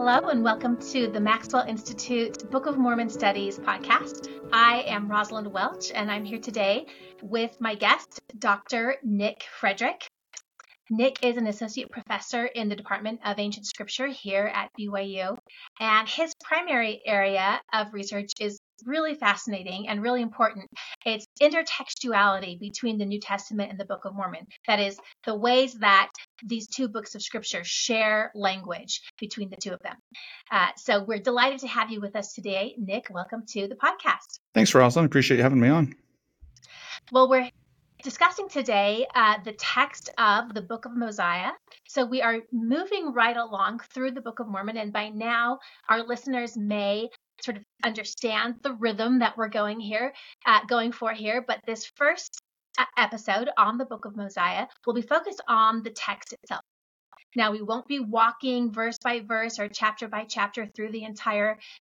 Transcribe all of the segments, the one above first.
Hello and welcome to the Maxwell Institute Book of Mormon Studies podcast. I am Rosalind Welch and I'm here today with my guest, Dr. Nick Frederick. Nick is an associate professor in the Department of Ancient Scripture here at BYU, and his primary area of research is really fascinating and really important. It's intertextuality between the New Testament and the Book of Mormon. That is, the ways that these two books of Scripture share language between the two of them. So we're delighted to have you with us today. Nick, welcome to the podcast. Thanks, Rosalind. Appreciate you having me on. Well, we're discussing today the text of the Book of Mosiah. So we are moving right along through the Book of Mormon, and by now our listeners may sort of understand the rhythm that we're going for here. But this first episode on the Book of Mosiah will be focused on the text itself. Now, we won't be walking verse by verse or chapter by chapter through the entire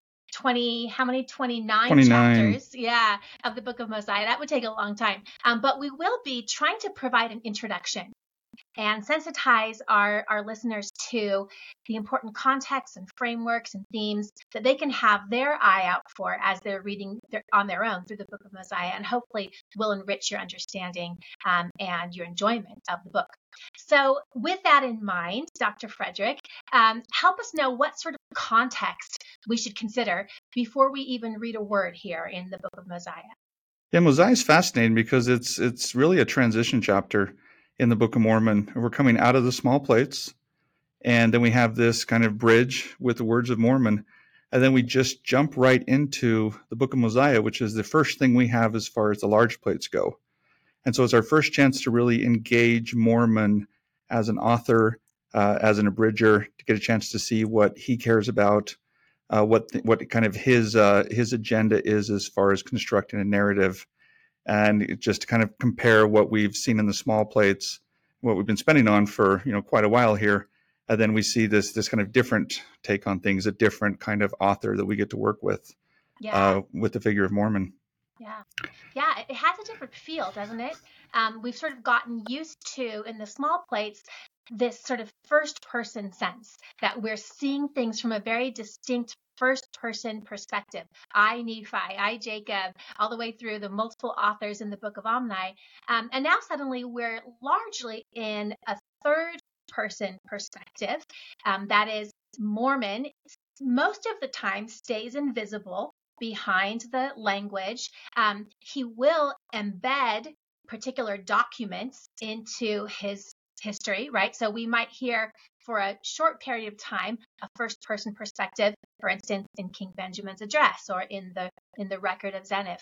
29 chapters, of the Book of Mosiah. That would take a long time. But we will be trying to provide an introduction and sensitize our listeners to the important contexts and frameworks and themes that they can have their eye out for as they're reading on their own through the Book of Mosiah, and hopefully will enrich your understanding and your enjoyment of the book. So with that in mind, Dr. Frederick, help us know what sort of context we should consider before we even read a word here in the Book of Mosiah. Yeah, Mosiah is fascinating because it's really a transition chapter in the Book of Mormon. We're coming out of the small plates, and then we have this kind of bridge with the words of Mormon, and then we just jump right into the Book of Mosiah, which is the first thing we have as far as the large plates go. And so it's our first chance to really engage Mormon as an author, as an abridger, to get a chance to see what he cares about, what kind of his agenda is as far as constructing a narrative, and just to kind of compare what we've seen in the small plates, what we've been spending on for quite a while here, and then we see this kind of different take on things, a different kind of author that we get to work with the figure of Mormon. Yeah, it has a different feel, doesn't it? We've sort of gotten used to, in the small plates, this sort of first-person sense that we're seeing things from a very distinct first-person perspective. I, Nephi, I, Jacob, all the way through the multiple authors in the Book of Omni. And now suddenly we're largely in a third-person perspective. That is, Mormon most of the time stays invisible behind the language. He will embed particular documents into his history, right? So we might hear for a short period of time a first-person perspective, for instance, in King Benjamin's address or in the record of Zeniff.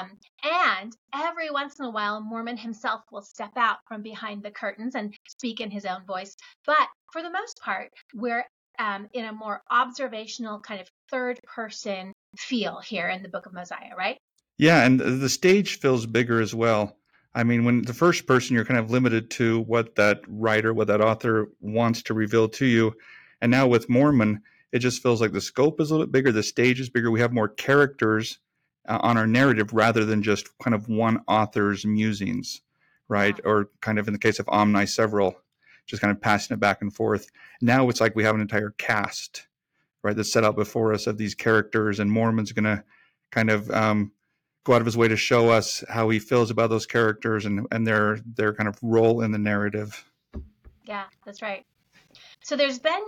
And every once in a while, Mormon himself will step out from behind the curtains and speak in his own voice. But for the most part, we're in a more observational kind of third-person feel here in the Book of Mosiah, right? Yeah, and the stage feels bigger as well. I mean, when the first person, you're kind of limited to what that writer, what that author wants to reveal to you. And now with Mormon, it just feels like the scope is a little bit bigger, the stage is bigger. We have more characters on our narrative rather than just kind of one author's musings, right? Yeah. Or kind of in the case of Omni, several, just kind of passing it back and forth. Now it's like we have an entire cast, right, that's set out before us of these characters, and Mormon's going to kind of go out of his way to show us how he feels about those characters and their kind of role in the narrative. Yeah, that's right. So there's been,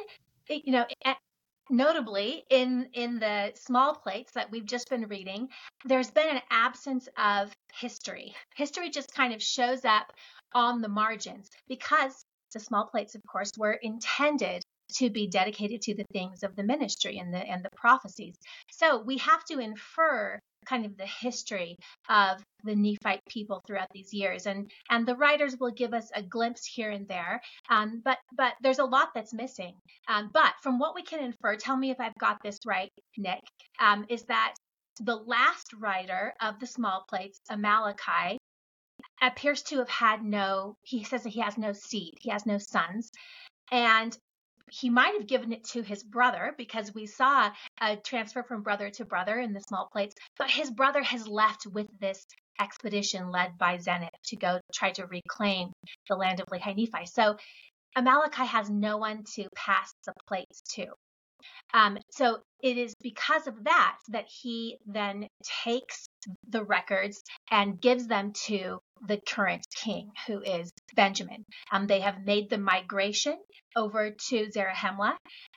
notably in the small plates that we've just been reading, there's been an absence of history. History just kind of shows up on the margins because the small plates, of course, were intended to be dedicated to the things of the ministry and the prophecies. So we have to infer kind of the history of the Nephite people throughout these years, and the writers will give us a glimpse here and there, but there's a lot that's missing. But from what we can infer, tell me if I've got this right, Nick, is that the last writer of the small plates, Amaleki, appears to have he says that he has no seed, he has no sons, and he might have given it to his brother because we saw a transfer from brother to brother in the small plates, but his brother has left with this expedition led by Zeniff to go try to reclaim the land of Lehi Nephi. So Amaleki has no one to pass the plates to. So it is because of that that he then takes the records and gives them to the current king, who is Benjamin. They have made the migration over to Zarahemla,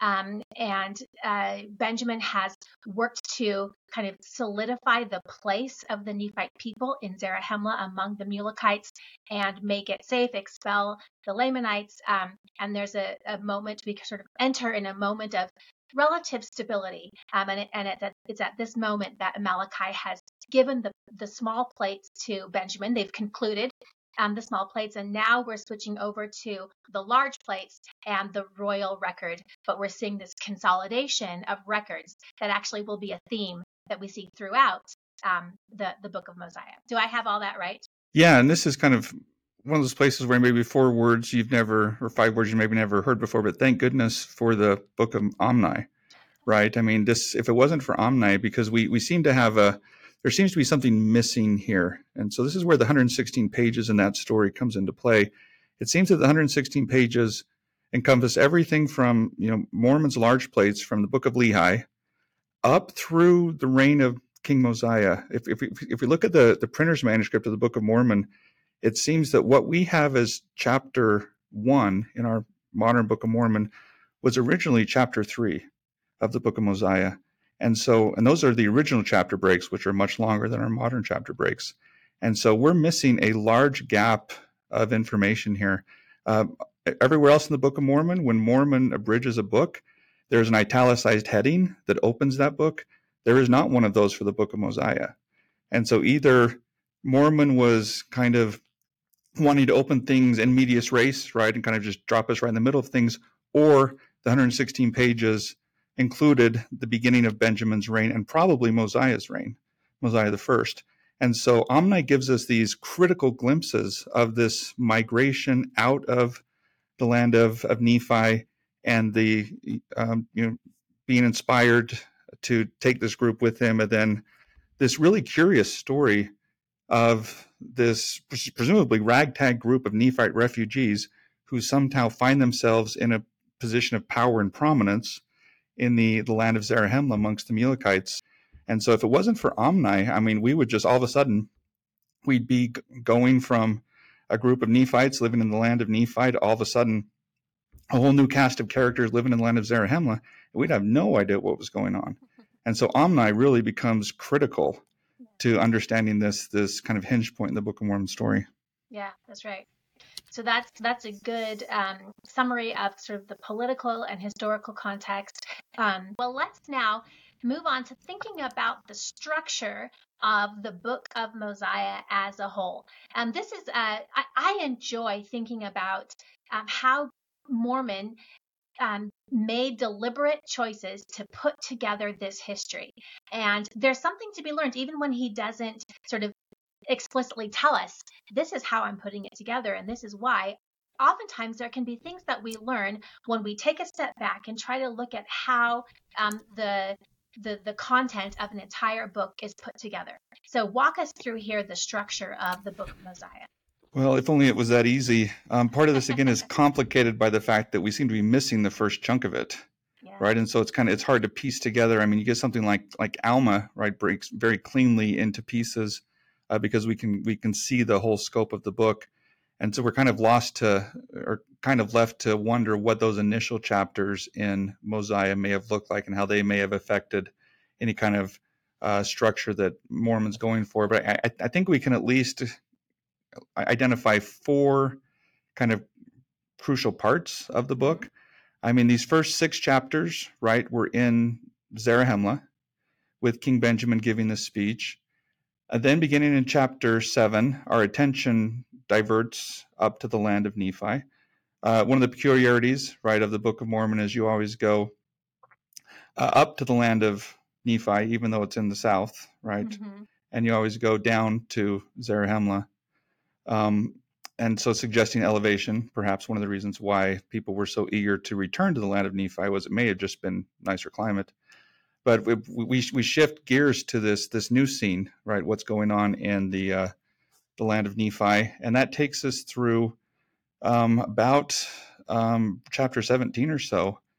and Benjamin has worked to kind of solidify the place of the Nephite people in Zarahemla among the Mulekites and make it safe, expel the Lamanites. And there's a moment we sort of enter in a moment of relative stability. It's at this moment that Malachi has given the small plates to Benjamin. They've concluded the small plates, and now we're switching over to the large plates and the royal record. But we're seeing this consolidation of records that actually will be a theme that we see throughout the book of Mosiah. Do I have all that right? Yeah, and this is kind of one of those places where maybe 4 words you've never, or 5 words you maybe never heard before, but thank goodness for the book of Omni, right? I mean, this, if it wasn't for Omni, because we seem to have there seems to be something missing here. And so this is where the 116 pages in that story comes into play. It seems that the 116 pages encompass everything from, Mormon's large plates from the book of Lehi up through the reign of King Mosiah. If we look at the printer's manuscript of the Book of Mormon, it seems that what we have as chapter 1 in our modern Book of Mormon was originally chapter 3 of the Book of Mosiah. And those are the original chapter breaks, which are much longer than our modern chapter breaks. And so we're missing a large gap of information here. Everywhere else in the Book of Mormon, when Mormon abridges a book, there's an italicized heading that opens that book. There is not one of those for the Book of Mosiah. And so either Mormon was kind of wanting to open things in medias res, right, and kind of just drop us right in the middle of things, or the 116 pages included the beginning of Benjamin's reign and probably Mosiah's reign, Mosiah the first. And so Omni gives us these critical glimpses of this migration out of the land of Nephi and the being inspired to take this group with him, and then this really curious story of this presumably ragtag group of Nephite refugees who somehow find themselves in a position of power and prominence in the land of Zarahemla amongst the Mulekites. And so if it wasn't for Omni, I mean, we would just all of a sudden, we'd be going from a group of Nephites living in the land of Nephi to all of a sudden a whole new cast of characters living in the land of Zarahemla, and we'd have no idea what was going on. And so Omni really becomes critical to understanding this kind of hinge point in the Book of Mormon story. Yeah, that's right. So that's a good summary of sort of the political and historical context. Well, let's now move on to thinking about the structure of the Book of Mosiah as a whole. This is I enjoy thinking about how Mormon made deliberate choices to put together this history. And there's something to be learned, even when he doesn't sort of explicitly tell us, this is how I'm putting it together, and this is why. Oftentimes there can be things that we learn when we take a step back and try to look at how the content of an entire book is put together. So walk us through here the structure of the Book of Mosiah. Well, if only it was that easy. Part of this, again, is complicated by the fact that we seem to be missing the first chunk of it, right? And so it's hard to piece together. I mean, you get something like Alma, right, breaks very cleanly into pieces because we can see the whole scope of the book. And so we're kind of left to wonder what those initial chapters in Mosiah may have looked like and how they may have affected any kind of structure that Mormon's going for. But I think we can at least identify 4 kind of crucial parts of the book. I mean, these first 6 chapters, right, were in Zarahemla with King Benjamin giving the speech. And then beginning in chapter 7, our attention diverts up to the land of Nephi. One of the peculiarities, right, of the Book of Mormon is you always go up to the land of Nephi, even though it's in the south, right? Mm-hmm. And you always go down to Zarahemla. And so suggesting elevation, perhaps one of the reasons why people were so eager to return to the land of Nephi was it may have just been nicer climate. But we shift gears to this new scene, right? What's going on in the land of Nephi, and that takes us through about chapter 17 or so,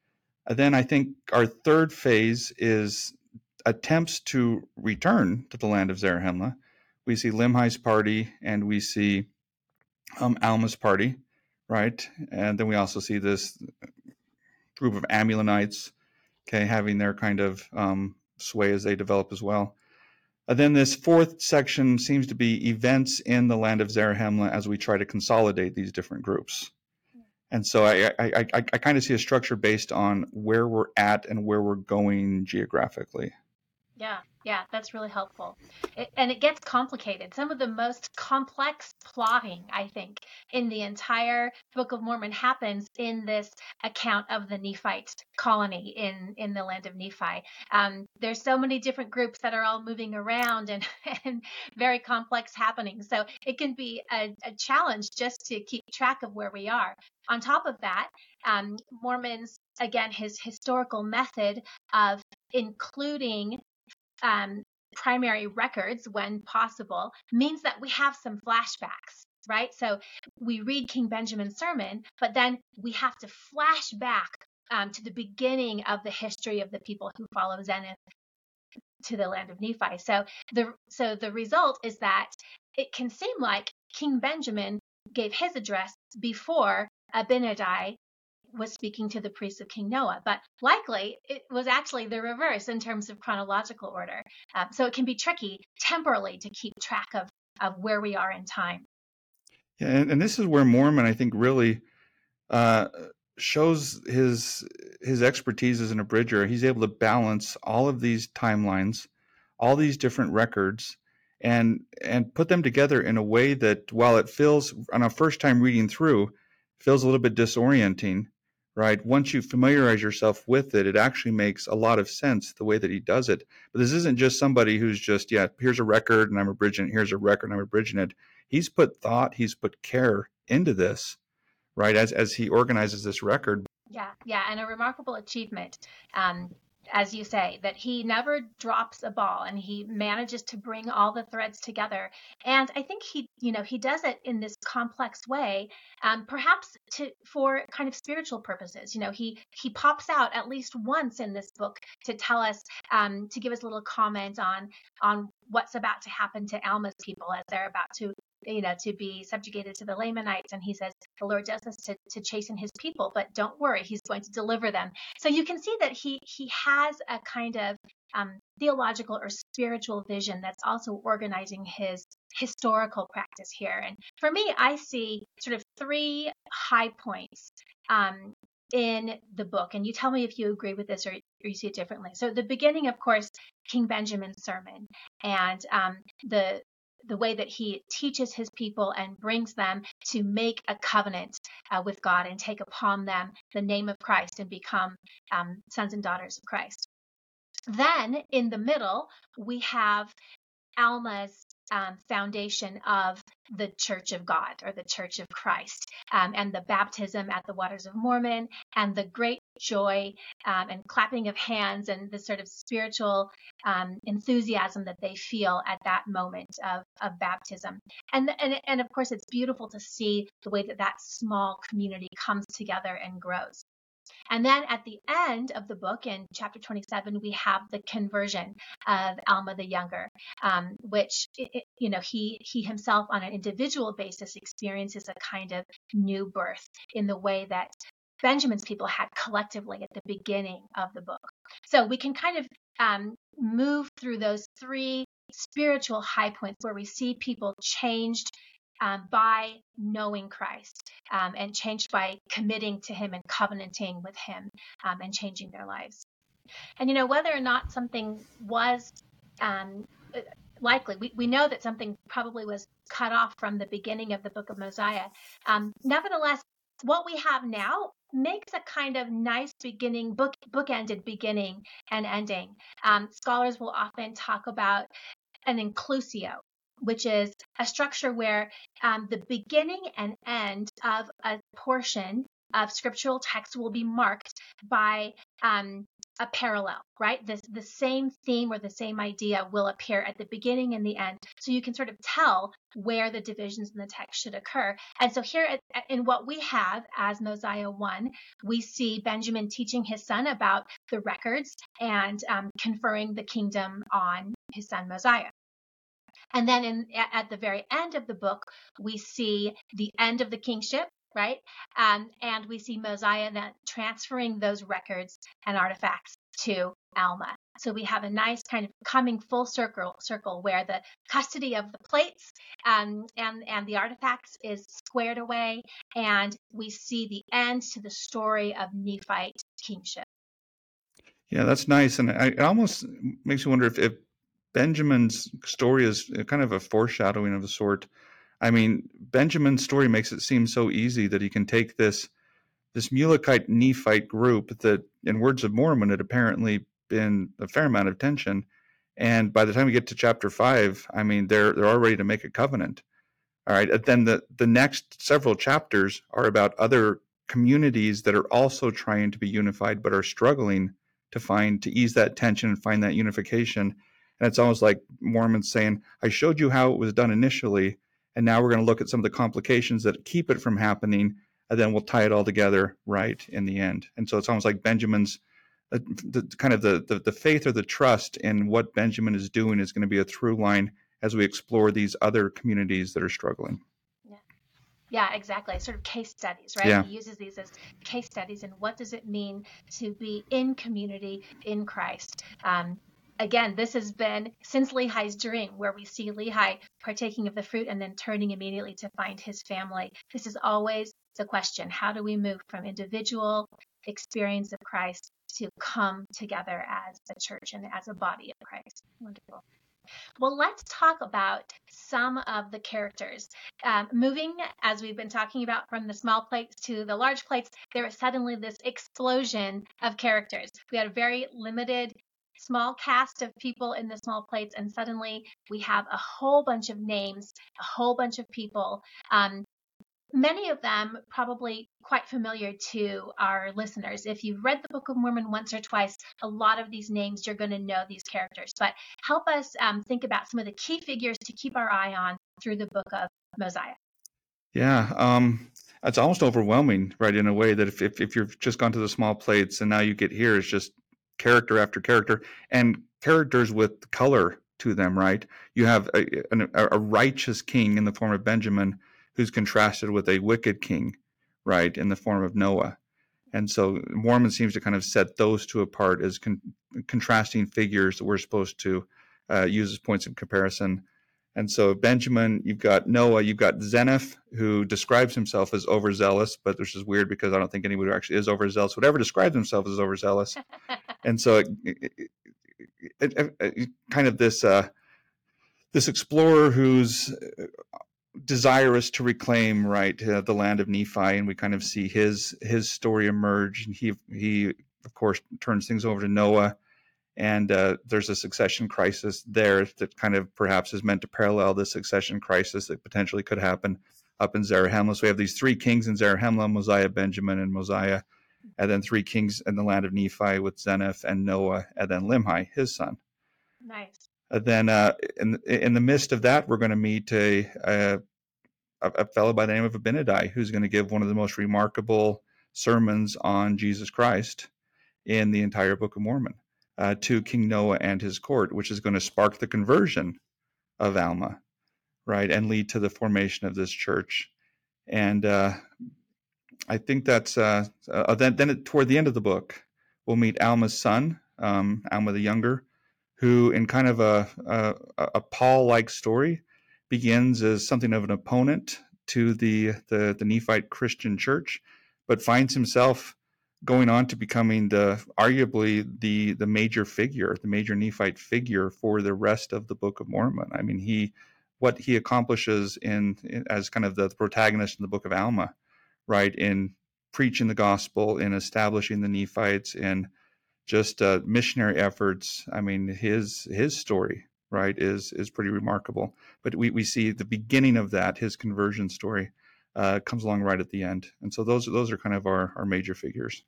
Then I think our third phase is attempts to return to the land of Zarahemla. We see Limhi's party and we see Alma's party, right? And then we also see this group of Amulonites, okay, having their kind of sway as they develop as well. Then this fourth section seems to be events in the land of Zarahemla as we try to consolidate these different groups. And so I kind of see a structure based on where we're at and where we're going geographically. Yeah, that's really helpful. And it gets complicated. Some of the most complex plotting, I think, in the entire Book of Mormon happens in this account of the Nephite colony in the land of Nephi. There's so many different groups that are all moving around and, and very complex happenings. So it can be a challenge just to keep track of where we are. On top of that, Mormon's, again, his historical method of including primary records when possible means that we have some flashbacks, right? So we read King Benjamin's sermon, but then we have to flash back to the beginning of the history of the people who follow Zeniff to the land of Nephi. So the result is that it can seem like King Benjamin gave his address before Abinadi was speaking to the priests of King Noah, but likely it was actually the reverse in terms of chronological order. So it can be tricky temporally to keep track of where we are in time. Yeah, and this is where Mormon, I think, really shows his expertise as an abridger. He's able to balance all of these timelines, all these different records, and put them together in a way that, while it feels on a first time reading through, feels a little bit disorienting, right? Once you familiarize yourself with it, it actually makes a lot of sense the way that he does it. But this isn't just somebody who's just, yeah, here's a record and I'm abridging it. Here's a record and I'm abridging it. He's put thought, he's put care into this, right? As he organizes this record. Yeah, and a remarkable achievement. As you say, that he never drops a ball and he manages to bring all the threads together. And I think he does it in this complex way, perhaps for kind of spiritual purposes. He pops out at least once in this book to tell us, to give us a little comment on what's about to happen to Alma's people as they're about to be subjugated to the Lamanites. And he says, the Lord does this to chasten his people, but don't worry, he's going to deliver them. So you can see that he has a kind of theological or spiritual vision that's also organizing his historical practice here. And for me, I see sort of three high points in the book. And you tell me if you agree with this or you see it differently. So the beginning, of course, King Benjamin's sermon and the way that he teaches his people and brings them to make a covenant with God and take upon them the name of Christ and become sons and daughters of Christ. Then in the middle, we have Alma's foundation of the Church of God or the Church of Christ, and the baptism at the Waters of Mormon, and the great joy and clapping of hands and the sort of spiritual enthusiasm that they feel at that moment of baptism. And of course, it's beautiful to see the way that small community comes together and grows. And then at the end of the book, in chapter 27, we have the conversion of Alma the Younger, which, he himself on an individual basis experiences a kind of new birth in the way that Benjamin's people had collectively at the beginning of the book. So we can kind of move through those three spiritual high points where we see people changed by knowing Christ, and changed by committing to him and covenanting with him, and changing their lives. And whether or not something was likely, we know that something probably was cut off from the beginning of the book of Mosiah. Nevertheless, what we have now makes a kind of nice beginning, bookended beginning and ending. Scholars will often talk about an inclusio, which is a structure where the beginning and end of a portion of scriptural text will be marked by a parallel, right? The same theme or the same idea will appear at the beginning and the end. So you can sort of tell where the divisions in the text should occur. And so here in what we have as Mosiah 1, we see Benjamin teaching his son about the records and conferring the kingdom on his son Mosiah. And then at the very end of the book, we see the end of the kingship, right? And we see Mosiah then transferring those records and artifacts to Alma. So we have a nice kind of coming full circle where the custody of the plates and the artifacts is squared away, and we see the end to the story of Nephite kingship. Yeah, that's nice. And it almost makes you wonder if Benjamin's story is kind of a foreshadowing of a sort. I mean, Benjamin's story makes it seem so easy that he can take this Mulekite Nephite group that, in words of Mormon, had apparently been a fair amount of tension. And by the time we get to chapter 5, I mean, they're all ready to make a covenant. All right. And then the next several chapters are about other communities that are also trying to be unified, but are struggling to ease that tension and find that unification. And it's almost like Mormons saying, I showed you how it was done initially, and now we're going to look at some of the complications that keep it from happening, and then we'll tie it all together right in the end. And so it's almost like Benjamin's the faith or the trust in what Benjamin is doing is going to be a through line as we explore these other communities that are struggling. Yeah, exactly. Sort of case studies, right? Yeah. He uses these as case studies, and what does it mean to be in community in Christ? Again, this has been since Lehi's dream, where we see Lehi partaking of the fruit and then turning immediately to find his family. This is always the question: how do we move from individual experience of Christ to come together as a church and as a body of Christ? Wonderful. Well, let's talk about some of the characters. Moving, as we've been talking about, from the small plates to the large plates, there is suddenly this explosion of characters. We had a very limited, small cast of people in the small plates, and suddenly we have a whole bunch of names, a whole bunch of people. Many of them probably quite familiar to our listeners. If you've read the Book of Mormon once or twice, a lot of these names, you're going to know these characters. But help us think about some of the key figures to keep our eye on through the Book of Mosiah. Yeah, it's almost overwhelming, right, in a way that if you've just gone to the small plates and now you get here, it's just character after character, and characters with color to them, right? You have a righteous king in the form of Benjamin, who's contrasted with a wicked king, right, in the form of Noah. And so Mormon seems to kind of set those two apart as contrasting figures that we're supposed to use as points of comparison. And so Benjamin, you've got Noah, you've got Zeniff, who describes himself as overzealous, but this is weird because I don't think anybody who actually is overzealous would ever describe themselves as overzealous. And so it kind of this explorer who's desirous to reclaim, right, the land of Nephi, and we kind of see his story emerge. And he of course turns things over to Noah, and there's a succession crisis there that kind of perhaps is meant to parallel the succession crisis that potentially could happen up in Zarahemla. So we have these three kings in Zarahemla: Mosiah, Benjamin, and Mosiah, and then three kings in the land of Nephi with Zeniff and Noah, and then Limhi, his son. Nice. Then in the midst of that, we're going to meet a fellow by the name of Abinadi, who's going to give one of the most remarkable sermons on Jesus Christ in the entire Book of Mormon to King Noah and his court, which is going to spark the conversion of Alma, right, and lead to the formation of this church. And I think that's then toward the end of the book, we'll meet Alma's son, Alma the Younger, who in kind of a Paul-like story begins as something of an opponent to the Nephite Christian church, but finds himself going on to becoming arguably the major figure, the major Nephite figure for the rest of the Book of Mormon. I mean, what he accomplishes as kind of the protagonist in the Book of Alma, right, in preaching the gospel, in establishing the Nephites, in just missionary efforts. I mean, his story, right, is pretty remarkable. But we see the beginning of that, his conversion story, comes along right at the end. And so those are kind of our major figures.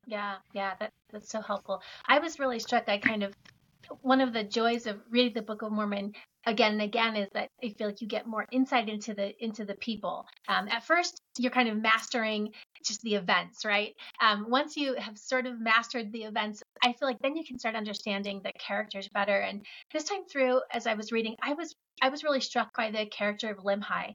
Yeah, that's so helpful. I was really struck. I kind of one of the joys of reading the Book of Mormon again and again is that I feel like you get more insight into the people. At first, you're kind of mastering just the events, right? Once you have sort of mastered the events, I feel like then you can start understanding the characters better. And this time through, as I was reading, I was really struck by the character of Limhi,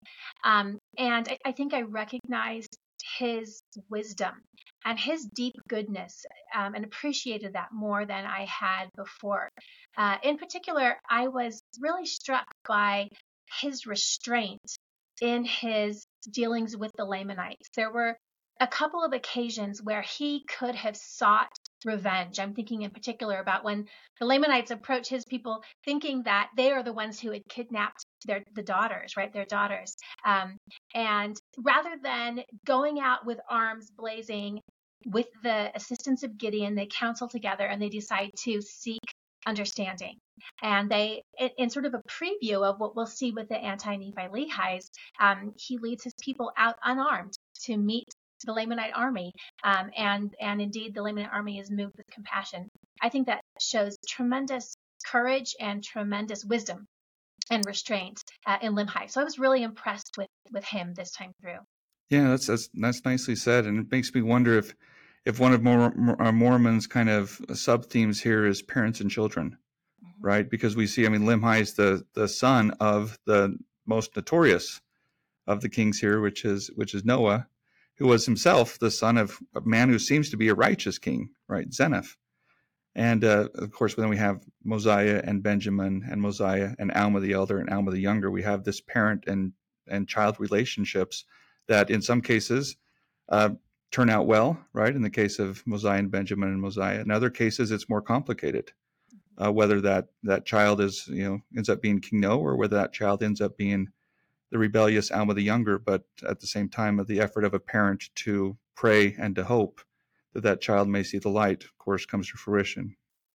and I think I recognized his wisdom and his deep goodness, and appreciated that more than I had before. In particular, I was really struck by his restraint in his dealings with the Lamanites. There were a couple of occasions where he could have sought revenge. I'm thinking in particular about when the Lamanites approach his people thinking that they are the ones who had kidnapped the daughters, right? Their daughters. And rather than going out with arms blazing with the assistance of Gideon, they counsel together and they decide to seek understanding. And they, in sort of a preview of what we'll see with the anti-Nephi Lehis, he leads his people out unarmed to meet the Lamanite army, and indeed the Lamanite army is moved with compassion. I think that shows tremendous courage and tremendous wisdom and restraint in Limhi. So I was really impressed with him this time through. Yeah, that's nicely said, and it makes me wonder if one of Mormon's kind of sub themes here is parents and children, Mm-hmm. right? Because we see, I mean, Limhi is the son of the most notorious of the kings here, which is Noah, who was himself the son of a man who seems to be a righteous king, right? Zeniff. And of course, then we have Mosiah and Benjamin, and Mosiah and Alma the elder and Alma the younger. We have this parent and child relationships that in some cases uh, turn out well, right? In the case of Mosiah and Benjamin and Mosiah. In other cases, it's more complicated. Whether that child is, ends up being King Noah, or whether that child ends up being the rebellious Alma the younger, but at the same time, the effort of a parent to pray and to hope that child may see the light, of course, comes to fruition.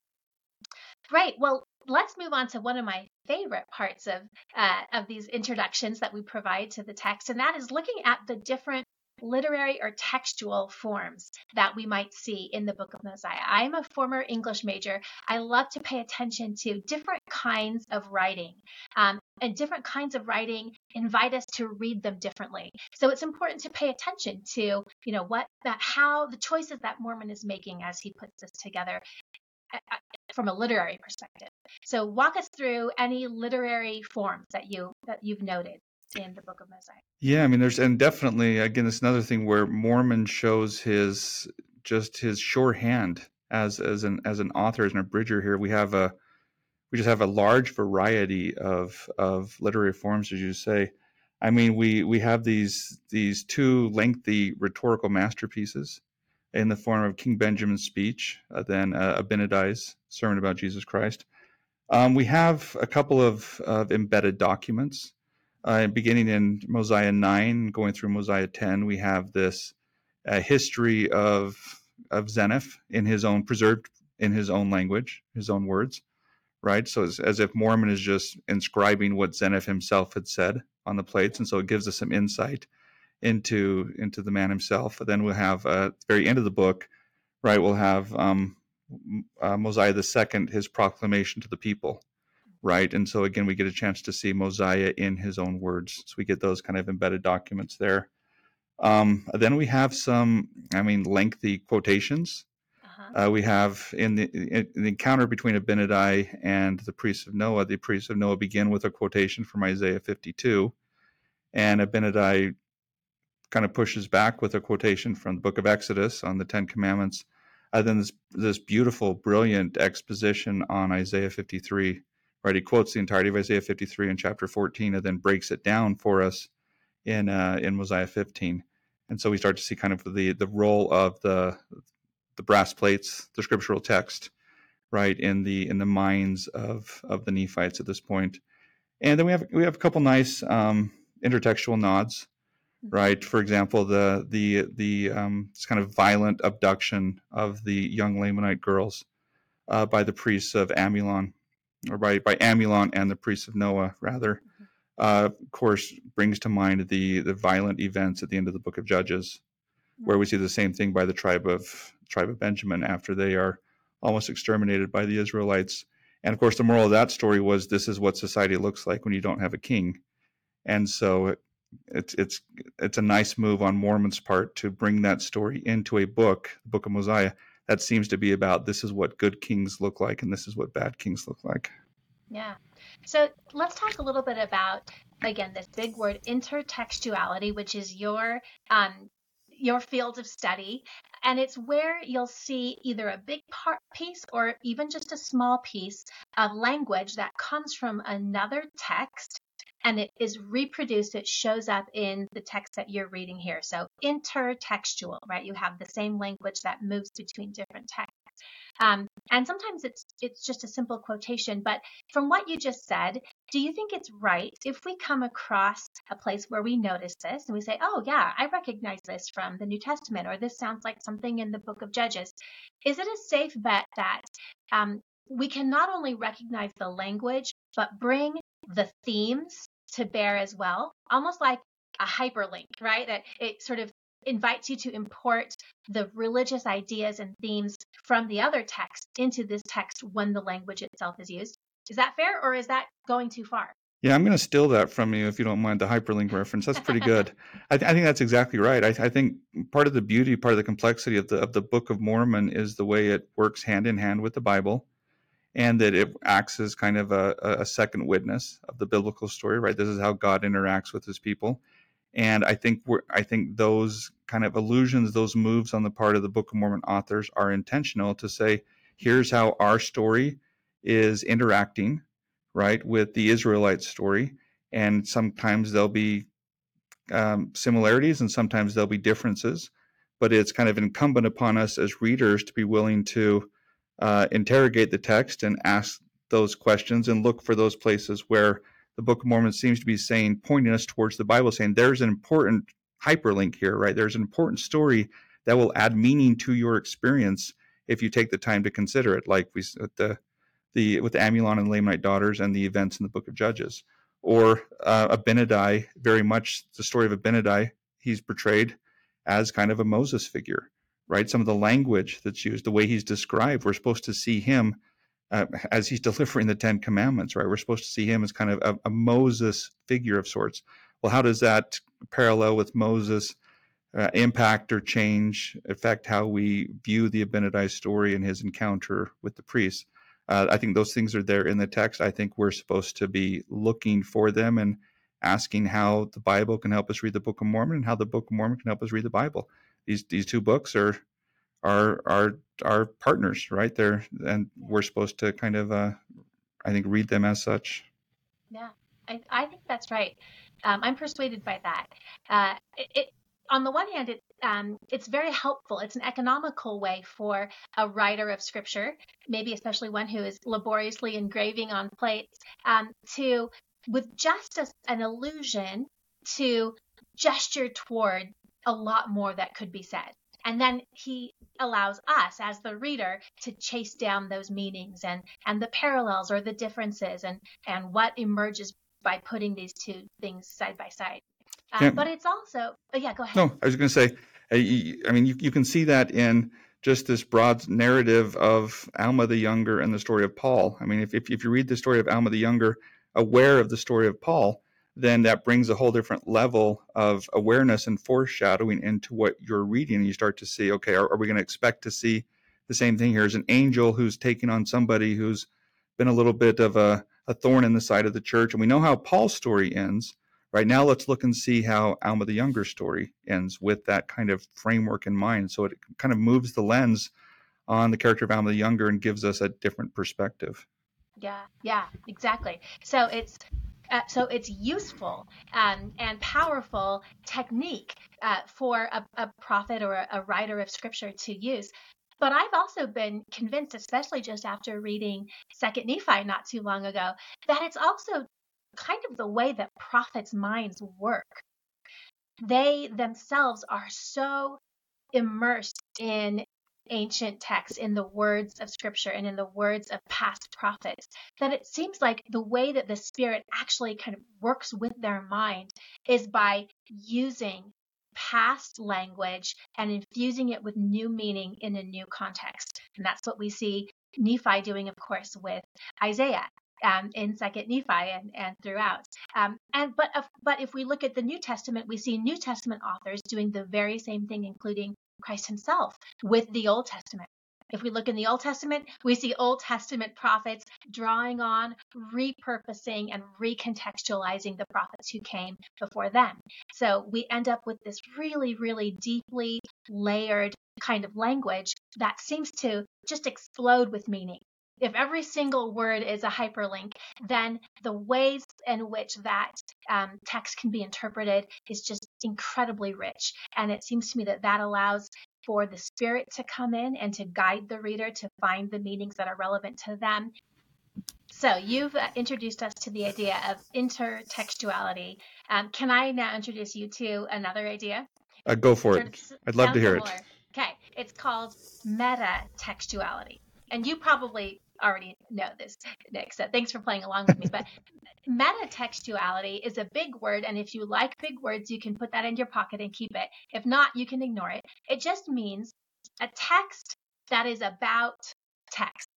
Right. Well, let's move on to one of my favorite parts of these introductions that we provide to the text, and that is looking at the different literary or textual forms that we might see in the Book of Mosiah. I'm a former English major. I love to pay attention to different kinds of writing, and different kinds of writing invite us to read them differently. So it's important to pay attention to, how the choices that Mormon is making as he puts this together from a literary perspective. So walk us through any literary forms that you've noted in the Book of Mosiah. Yeah, I mean, and definitely, again, it's another thing where Mormon shows his sure hand as an author, as an abridger here. We just have a large variety of literary forms, as you say. I mean, we have these two lengthy rhetorical masterpieces in the form of King Benjamin's speech, then Abinadi's sermon about Jesus Christ. We have a couple of embedded documents. Beginning in Mosiah 9, going through Mosiah 10, we have this history of Zeniff preserved in his own language, his own words, right? So it's as if Mormon is just inscribing what Zeniff himself had said on the plates, and so it gives us some insight into the man himself. But then we'll have at the very end of the book, right? We'll have Mosiah II, his proclamation to the people, right? And so again, we get a chance to see Mosiah in his own words. So we get those kind of embedded documents there. Then we have some, lengthy quotations. We have in the encounter between Abinadi and the priests of Noah. The priests of Noah begin with a quotation from Isaiah 52, and Abinadi kind of pushes back with a quotation from the book of Exodus on the Ten Commandments. Then this beautiful, brilliant exposition on Isaiah 53. Right, he quotes the entirety of Isaiah 53 in chapter 14, and then breaks it down for us in Mosiah 15. And so we start to see kind of the role of the brass plates, the scriptural text, right, in the minds of the Nephites at this point. And then we have a couple nice intertextual nods, right? For example, the kind of violent abduction of the young Lamanite girls by the priests of Amulon, or by Amulon and the priests of Noah, rather. Of course, brings to mind the violent events at the end of the book of Judges, where we see the same thing by the tribe of tribe of Benjamin after they are almost exterminated by the Israelites. And of course, the moral of that story was this is what society looks like when you don't have a king. And so it's a nice move on Mormon's part to bring that story into a book, the Book of Mosiah, that seems to be about this is what good kings look like and this is what bad kings look like. Yeah. So let's talk a little bit about, again, this big word, intertextuality, which is your field of study. And it's where you'll see either a big piece or even just a small piece of language that comes from another text and it is reproduced. It shows up in the text that you're reading here. So intertextual, right? You have the same language that moves between different texts. And sometimes it's just a simple quotation, but from what you just said, do you think it's right if we come across a place where we notice this and we say, oh yeah, I recognize this from the New Testament, or this sounds like something in the book of Judges? Is it a safe bet that we can not only recognize the language, but bring the themes to bear as well? Almost like a hyperlink, right? That it sort of invites you to import the religious ideas and themes from the other text into this text when the language itself is used. Is that fair, or is that going too far? Yeah, I'm going to steal that from you if you don't mind, the hyperlink reference. That's pretty good. I think that's exactly right. I think part of the beauty, part of the complexity of the Book of Mormon is the way it works hand in hand with the Bible, and that it acts as kind of a second witness of the biblical story, right? This is how God interacts with his people. And I think those kind of allusions, those moves on the part of the Book of Mormon authors are intentional to say, here's how our story is interacting, right, with the Israelite story. And sometimes there'll be similarities and sometimes there'll be differences. But it's kind of incumbent upon us as readers to be willing to interrogate the text and ask those questions and look for those places where the Book of Mormon seems to be saying, pointing us towards the Bible, saying there's an important hyperlink here, right? There's an important story that will add meaning to your experience if you take the time to consider it, like we with the Amulon and Lamanite daughters and the events in the Book of Judges, or Abinadi. Very much the story of Abinadi, he's portrayed as kind of a Moses figure, right? Some of the language that's used, the way he's described, we're supposed to see him as he's delivering the Ten Commandments, right? We're supposed to see him as kind of a Moses figure of sorts. Well, how does that parallel with Moses impact or change, affect how we view the Abinadi story and his encounter with the priests? I think those things are there in the text. I think we're supposed to be looking for them and asking how the Bible can help us read the Book of Mormon and how the Book of Mormon can help us read the Bible. These two books are partners, right? And we're supposed to kind of, I think, read them as such. Yeah, I think that's right. I'm persuaded by that. On the one hand, it's very helpful. It's an economical way for a writer of scripture, maybe especially one who is laboriously engraving on plates, to, with just an allusion, to gesture toward a lot more that could be said. And then he allows us as the reader to chase down those meanings and the parallels or the differences and what emerges by putting these two things side by side. But it's also, yeah, go ahead. No, I was going to say, I mean, you can see that in just this broad narrative of Alma the Younger and the story of Paul. I mean, if you read the story of Alma the Younger, aware of the story of Paul, then that brings a whole different level of awareness and foreshadowing into what you're reading. And you start to see, okay, are we going to expect to see the same thing here? As an angel who's taking on somebody who's been a little bit of a thorn in the side of the church. And we know how Paul's story ends. Right now, let's look and see how Alma the Younger story ends with that kind of framework in mind. So it kind of moves the lens on the character of Alma the Younger and gives us a different perspective. Yeah, exactly. So it's useful and powerful technique for a prophet or a writer of scripture to use. But I've also been convinced, especially just after reading Second Nephi not too long ago, that it's also kind of the way that prophets' minds work. They themselves are so immersed in ancient texts, in the words of scripture and in the words of past prophets, that it seems like the way that the Spirit actually kind of works with their mind is by using past language and infusing it with new meaning in a new context. And that's what we see Nephi doing, of course, with Isaiah. In Second Nephi and throughout, but if we look at the New Testament, we see New Testament authors doing the very same thing, including Christ himself with the Old Testament. If we look in the Old Testament, we see Old Testament prophets drawing on, repurposing, and recontextualizing the prophets who came before them. So we end up with this really, really deeply layered kind of language that seems to just explode with meaning. If every single word is a hyperlink, then the ways in which that text can be interpreted is just incredibly rich. And it seems to me that that allows for the Spirit to come in and to guide the reader to find the meanings that are relevant to them. So you've introduced us to the idea of intertextuality. Can I now introduce you to another idea? Go for it. I'd love to hear it. Okay, it's called metatextuality. And you probably already know this, Nick, so thanks for playing along with me. But metatextuality is a big word, and if you like big words, you can put that in your pocket and keep it. If not, you can ignore it. It just means a text that is about text.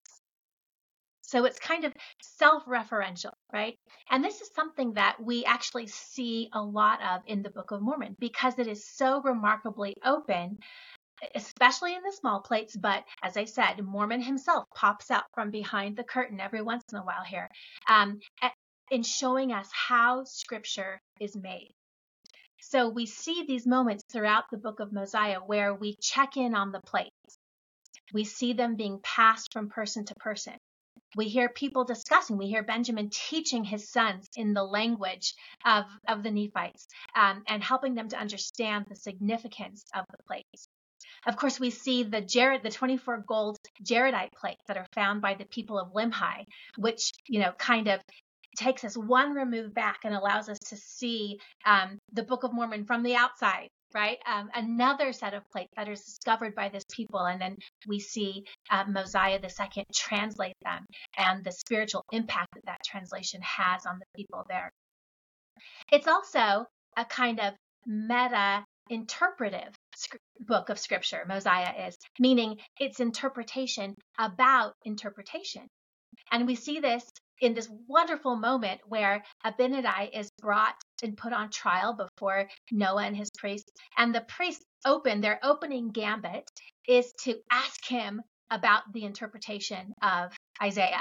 So it's kind of self-referential, right? And this is something that we actually see a lot of in the Book of Mormon because it is so remarkably open, especially in the small plates. But as I said, Mormon himself pops out from behind the curtain every once in a while here in showing us how Scripture is made. So we see these moments throughout the book of Mosiah where we check in on the plates. We see them being passed from person to person. We hear people discussing, we hear Benjamin teaching his sons in the language of the Nephites and helping them to understand the significance of the plates. Of course, we see the 24 gold Jaredite plates that are found by the people of Limhi, which, kind of takes us one remove back and allows us to see the Book of Mormon from the outside, right? Another set of plates that is discovered by this people. And then we see Mosiah II translate them and the spiritual impact that that translation has on the people there. It's also a kind of meta-interpretive book of Scripture, Mosiah is, meaning it's interpretation about interpretation. And we see this in this wonderful moment where Abinadi is brought and put on trial before Noah and his priests. And the priests their opening gambit is to ask him about the interpretation of Isaiah.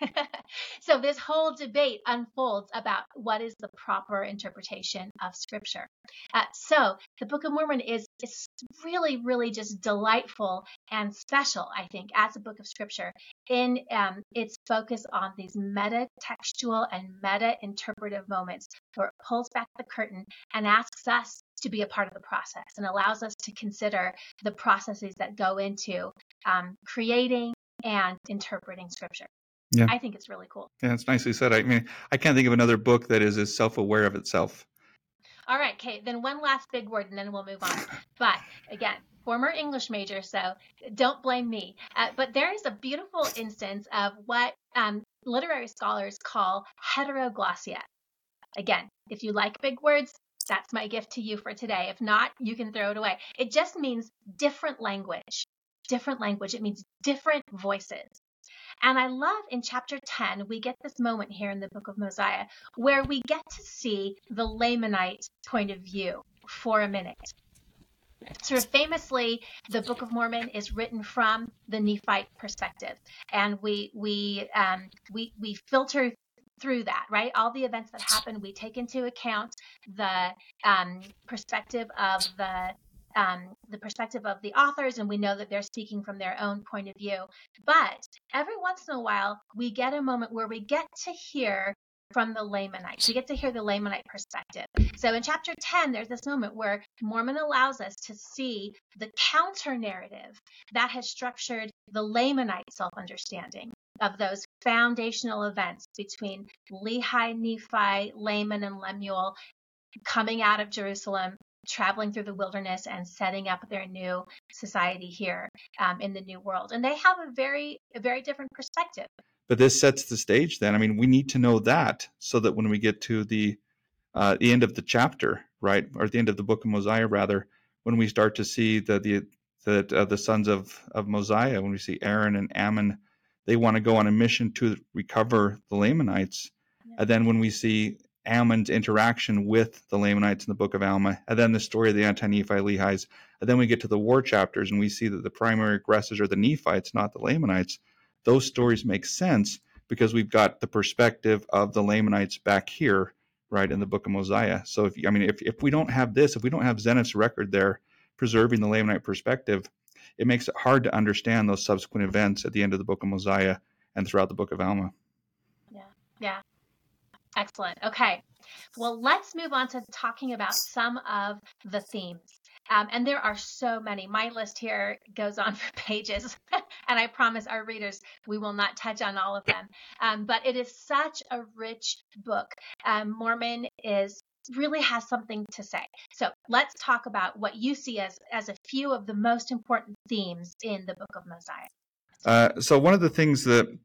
So this whole debate unfolds about what is the proper interpretation of Scripture. So the Book of Mormon is really, really just delightful and special, I think, as a book of Scripture in its focus on these meta-textual and meta-interpretive moments where it pulls back the curtain and asks us to be a part of the process and allows us to consider the processes that go into creating and interpreting Scripture. Yeah. I think it's really cool. Yeah, it's nicely said. I mean, I can't think of another book that is as self-aware of itself. All right, Kate, then one last big word and then we'll move on. But again, former English major, so don't blame me. But there is a beautiful instance of what literary scholars call heteroglossia. Again, if you like big words, that's my gift to you for today. If not, you can throw it away. It just means different language. Different language. It means different voices. And I love in chapter 10, we get this moment here in the book of Mosiah where we get to see the Lamanite point of view for a minute. Sort of famously, the Book of Mormon is written from the Nephite perspective, and we filter through that, right? All the events that happen, we take into account the perspective of the authors, and we know that they're speaking from their own point of view. But every once in a while, we get a moment where we get to hear from the Lamanites. We get to hear the Lamanite perspective. So in chapter 10, there's this moment where Mormon allows us to see the counter narrative that has structured the Lamanite self-understanding of those foundational events between Lehi, Nephi, Laman, and Lemuel coming out of Jerusalem, traveling through the wilderness and setting up their new society here in the new world. And they have a very different perspective. But this sets the stage then. I mean, we need to know that so that when we get to the the end of the chapter, right, or at the end of the book of Mosiah, rather, when we start to see the sons of Mosiah, when we see Aaron and Ammon, they want to go on a mission to recover the Lamanites. Yeah. And then when we see Ammon's interaction with the Lamanites in the book of Alma, and then the story of the anti-Nephi Lehi's, and then we get to the war chapters and we see that the primary aggressors are the Nephites, not the Lamanites. Those stories make sense because we've got the perspective of the Lamanites back here, right, in the book of Mosiah. So if we don't have this, if we don't have Zeniff's record there preserving the Lamanite perspective, it makes it hard to understand those subsequent events at the end of the book of Mosiah and throughout the book of Alma. Yeah. Excellent. Okay. Well, let's move on to talking about some of the themes. And there are so many. My list here goes on for pages, and I promise our readers we will not touch on all of them. But it is such a rich book. Mormon really has something to say. So let's talk about what you see as a few of the most important themes in the book of Mosiah. So one of the things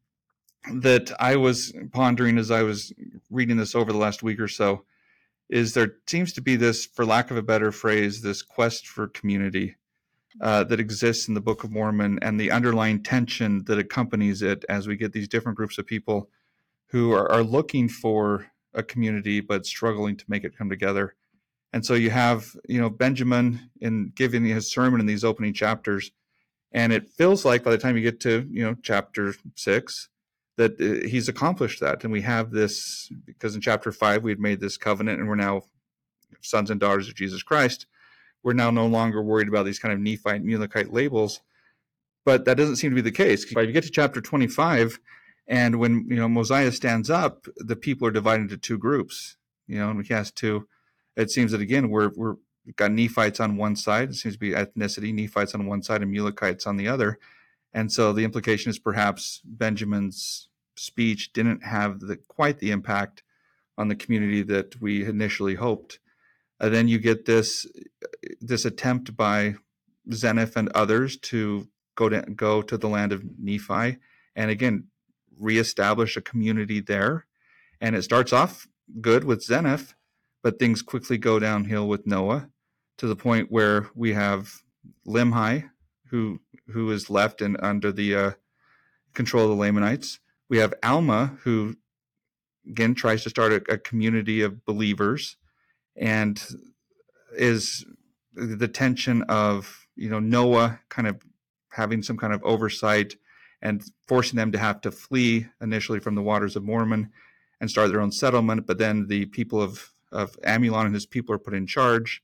that I was pondering as I was reading this over the last week or so is there seems to be this, for lack of a better phrase, this quest for community that exists in the Book of Mormon, and the underlying tension that accompanies it as we get these different groups of people who are looking for a community but struggling to make it come together. And so you have, Benjamin in giving his sermon in these opening chapters, and it feels like by the time you get to, chapter 6, that he's accomplished that. And we have this, because in chapter 5, we had made this covenant and we're now sons and daughters of Jesus Christ. We're now no longer worried about these kind of Nephite and Mulekite labels. But that doesn't seem to be the case. If you get to chapter 25, and when, Mosiah stands up, the people are divided into two groups, and we cast two. It seems that, again, we've got Nephites on one side. It seems to be ethnicity, Nephites on one side and Mulekites on the other. And so the implication is perhaps Benjamin's speech didn't have quite the impact on the community that we initially hoped. Then you get this attempt by Zeniff and others to go to the land of Nephi, and again reestablish a community there. And it starts off good with Zeniff, but things quickly go downhill with Noah, to the point where we have Limhi, who is left and under the control of the Lamanites. We have Alma, who again tries to start a community of believers, and is the tension of Noah kind of having some kind of oversight and forcing them to have to flee initially from the waters of Mormon and start their own settlement. But then the people of Amulon and his people are put in charge.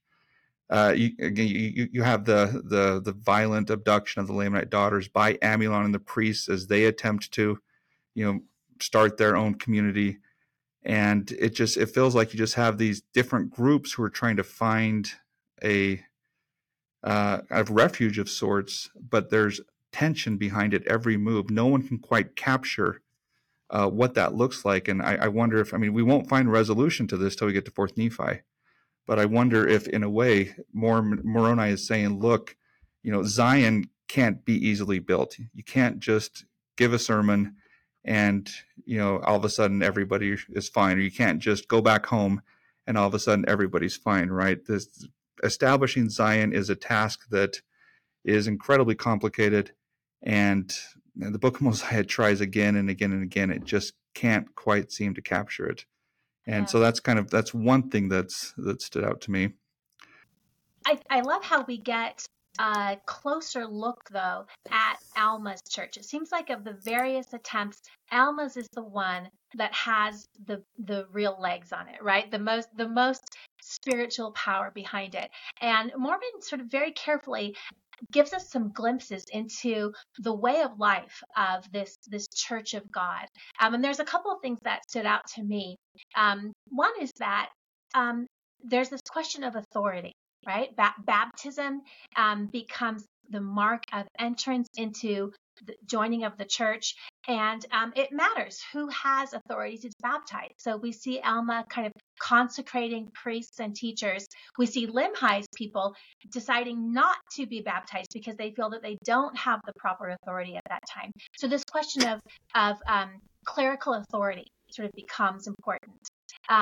You have the violent abduction of the Lamanite daughters by Amulon and the priests as they attempt to start their own community. And it feels like you just have these different groups who are trying to find a refuge of sorts, but there's tension behind it every move. No one can quite capture what that looks like. And I wonder if, we won't find resolution to this till we get to 4th Nephi. But I wonder if, in a way, Moroni is saying, look, Zion can't be easily built. You can't just give a sermon and, all of a sudden everybody is fine. Or you can't just go back home and all of a sudden everybody's fine, right? This establishing Zion is a task that is incredibly complicated. And the book of Mosiah tries again and again and again. It just can't quite seem to capture it. And so that's one thing that stood out to me. I love how we get a closer look, though, at Alma's church. It seems like of the various attempts, Alma's is the one that has the real legs on it, right? The most spiritual power behind it. And Mormon sort of very carefully gives us some glimpses into the way of life of this Church of God. And there's a couple of things that stood out to me. One is that there's this question of authority, right? Baptism becomes the mark of entrance into the joining of the church, and it matters who has authority to baptize. So we see Alma kind of consecrating priests and teachers. We see Limhi's people deciding not to be baptized because they feel that they don't have the proper authority at that time. So this question of clerical authority sort of becomes important.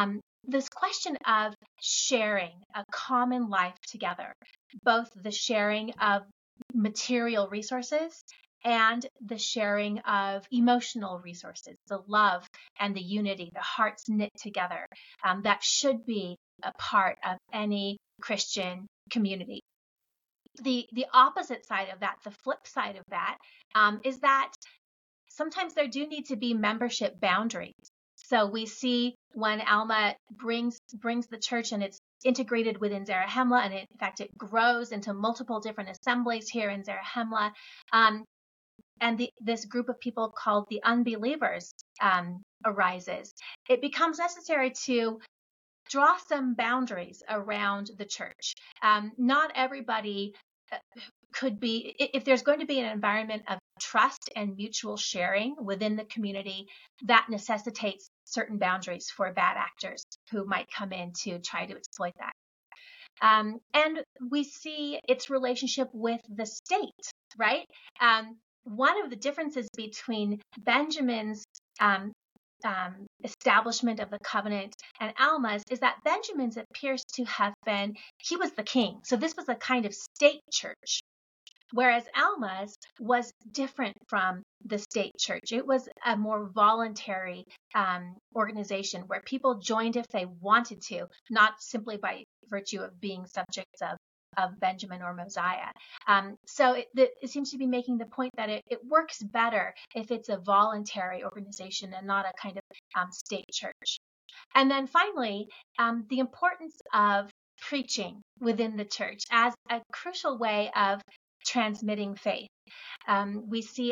this question of sharing a common life together, both the sharing of material resources and the sharing of emotional resources, the love and the unity, the hearts knit together, that should be a part of any Christian community. The opposite side of that, the flip side of that, is that sometimes there do need to be membership boundaries. So we see when Alma brings the church and it's integrated within Zarahemla, and in fact it grows into multiple different assemblies here in Zarahemla, and this group of people called the unbelievers arises. It becomes necessary to draw some boundaries around the church. Not everybody could be, if there's going to be an environment of trust and mutual sharing within the community, that necessitates certain boundaries for bad actors who might come in to try to exploit that. And we see its relationship with the state, right? One of the differences between Benjamin's establishment of the covenant and Alma's is that Benjamin's appears to have been, he was the king. So this was a kind of state church, whereas Alma's was different from the state church. It was a more voluntary organization where people joined if they wanted to, not simply by virtue of being subjects of Benjamin or Mosiah. So it seems to be making the point that it works better if it's a voluntary organization and not a kind of state church. And then finally, the importance of preaching within the church as a crucial way of transmitting faith. We see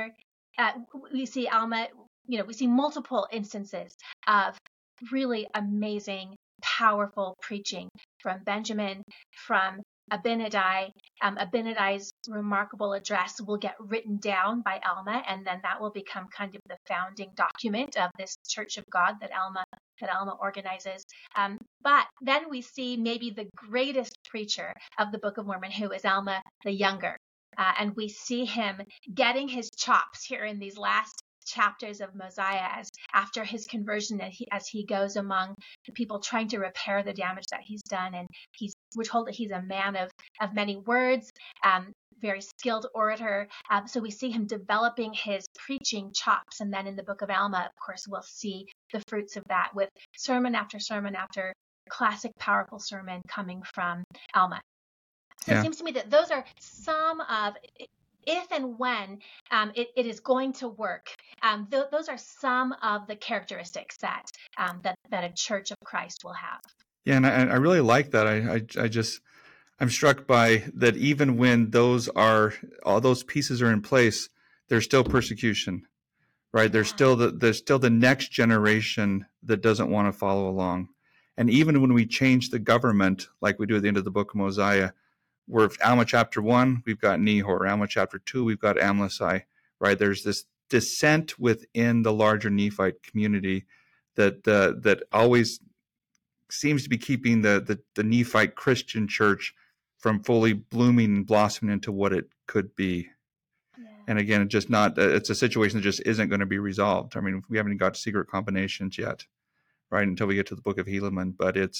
Alma, we see multiple instances of really amazing, powerful preaching from Benjamin, from Abinadi. Abinadi's remarkable address will get written down by Alma, and then that will become kind of the founding document of this Church of God that Alma organizes. But then we see maybe the greatest preacher of the Book of Mormon, who is Alma the Younger. And we see him getting his chops here in these last chapters of Mosiah after his conversion, as he goes among the people trying to repair the damage that he's done. And we're told that he's a man of many words, very skilled orator. So we see him developing his preaching chops. And then in the Book of Alma, of course, we'll see the fruits of that with sermon after sermon after classic powerful sermon coming from Alma. So It seems to me that those are some of, if and when it is going to work, those are some of the characteristics that a Church of Christ will have. Yeah, and I really like that. I'm struck by that even when all those pieces are in place, there's still persecution, right? There's still the next generation that doesn't want to follow along. And even when we change the government, like we do at the end of the Book of Mosiah, where Alma chapter 1, we've got Nehor. Alma chapter 2, we've got Amlici, right? There's this dissent within the larger Nephite community that always seems to be keeping the Nephite Christian church from fully blooming and blossoming into what it could be. Yeah. And again, it's a situation that just isn't going to be resolved. I mean, we haven't got secret combinations yet, right? Until we get to the Book of Helaman. But it's,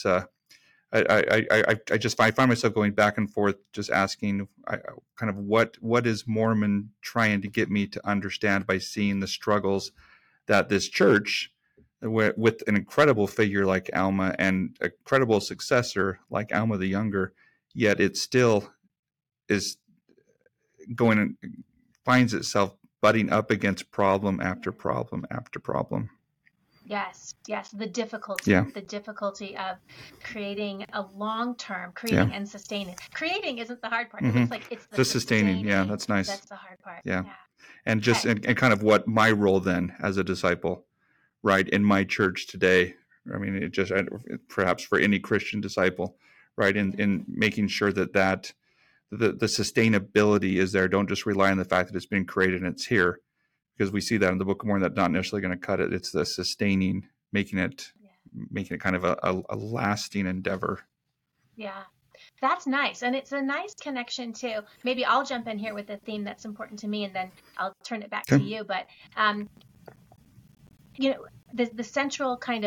I find myself going back and forth, just asking kind of what is Mormon trying to get me to understand by seeing the struggles that this church, with an incredible figure like Alma and a credible successor like Alma the Younger, yet it still is going and finds itself butting up against problem after problem after problem. Yes, the difficulty of creating a long-term, and sustaining. Creating isn't the hard part. It looks like it's the sustaining. Yeah, that's nice. That's the hard part. Yeah. And just and kind of what my role then as a disciple, right, in my church today. I mean, it just perhaps for any Christian disciple, right, in making sure that the sustainability is there. Don't just rely on the fact that it's been created and it's here, because we see that in the Book of Mormon, that's not necessarily going to cut it. It's the sustaining, making it kind of a lasting endeavor. Yeah, that's nice. And it's a nice connection too. Maybe I'll jump in here with a theme that's important to me, and then I'll turn it back to you. But, the central kind of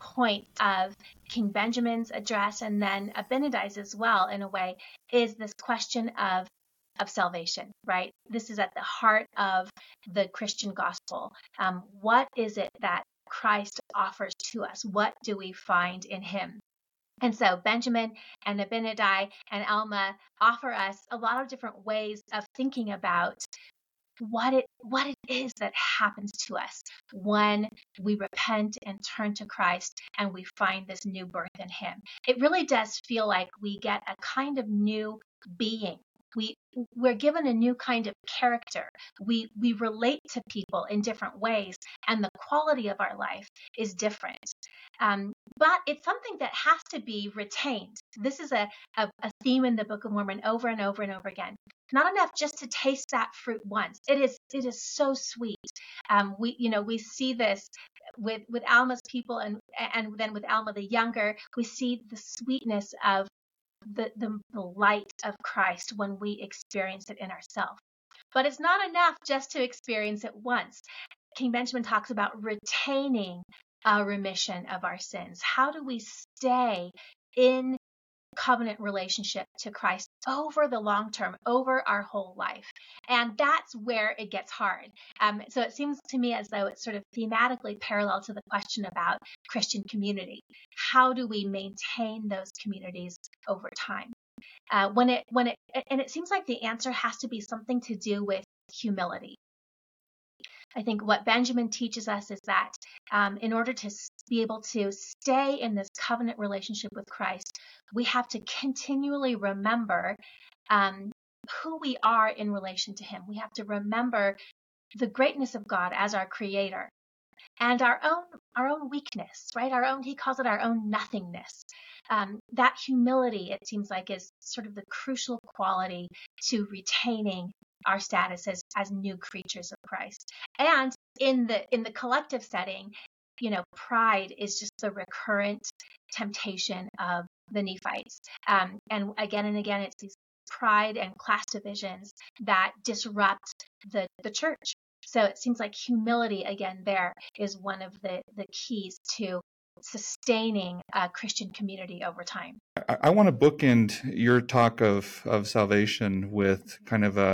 point of King Benjamin's address and then Abinadi's as well, in a way, is this question of salvation, right? This is at the heart of the Christian gospel. What is it that Christ offers to us? What do we find in him? And so Benjamin and Abinadi and Alma offer us a lot of different ways of thinking about what it is that happens to us when we repent and turn to Christ and we find this new birth in him. It really does feel like we get a kind of new being. We're given a new kind of character. We relate to people in different ways, and the quality of our life is different. But it's something that has to be retained. This is a theme in the Book of Mormon over and over and over again. Not enough just to taste that fruit once. It is so sweet. We see this with Alma's people, and then with Alma the younger, we see the sweetness of the light of Christ when we experience it in ourselves. But it's not enough just to experience it once. King Benjamin talks about retaining a remission of our sins. How do we stay in covenant relationship to Christ over the long term, over our whole life? And that's where it gets hard. So it seems to me as though it's sort of thematically parallel to the question about Christian community. How do we maintain those communities over time? And it seems like the answer has to be something to do with humility. I think what Benjamin teaches us is that in order to be able to stay in this covenant relationship with Christ, we have to continually remember who we are in relation to him. We have to remember the greatness of God as our creator and our own weakness, right? He calls it our own nothingness. That humility, it seems like, is sort of the crucial quality to retaining our status as new creatures of Christ. And in the collective setting, pride is just the recurrent temptation of the Nephites. And again and again, it's these pride and class divisions that disrupt the church. So it seems like humility, again, there is one of the keys to sustaining a Christian community over time. I want to bookend your talk of salvation with kind of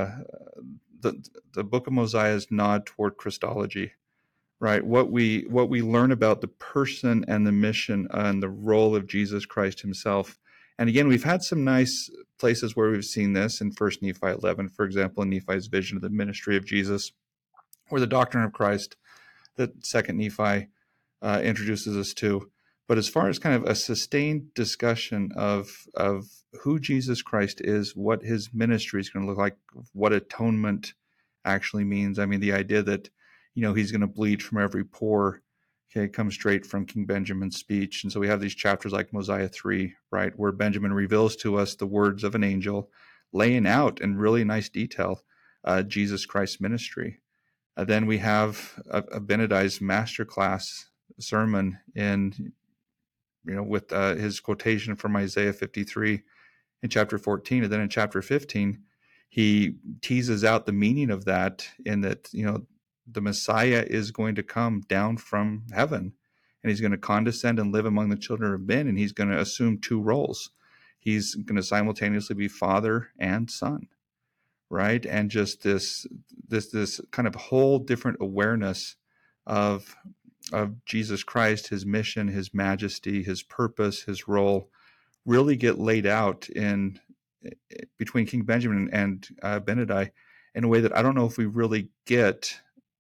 the Book of Mosiah's nod toward Christology, right? What we learn about the person and the mission and the role of Jesus Christ himself. And again, we've had some nice places where we've seen this in 1 Nephi 11, for example, in Nephi's vision of the ministry of Jesus, or the doctrine of Christ that 2 Nephi introduces us to. But as far as kind of a sustained discussion of who Jesus Christ is, what his ministry is going to look like, what atonement actually means. I mean, the idea that, he's going to bleed from every pore, comes straight from King Benjamin's speech. And so we have these chapters like Mosiah 3, right, where Benjamin reveals to us the words of an angel, laying out in really nice detail Jesus Christ's ministry. Then we have Abinadi's masterclass sermon in, with his quotation from Isaiah 53 in chapter 14. And then in chapter 15, he teases out the meaning of that in that, the Messiah is going to come down from heaven, and he's going to condescend and live among the children of men, and he's going to assume two roles. He's going to simultaneously be father and son, right? And just this kind of whole different awareness of Jesus Christ, his mission, his majesty, his purpose, his role, really get laid out in between King Benjamin and Abinadi in a way that I don't know if we really get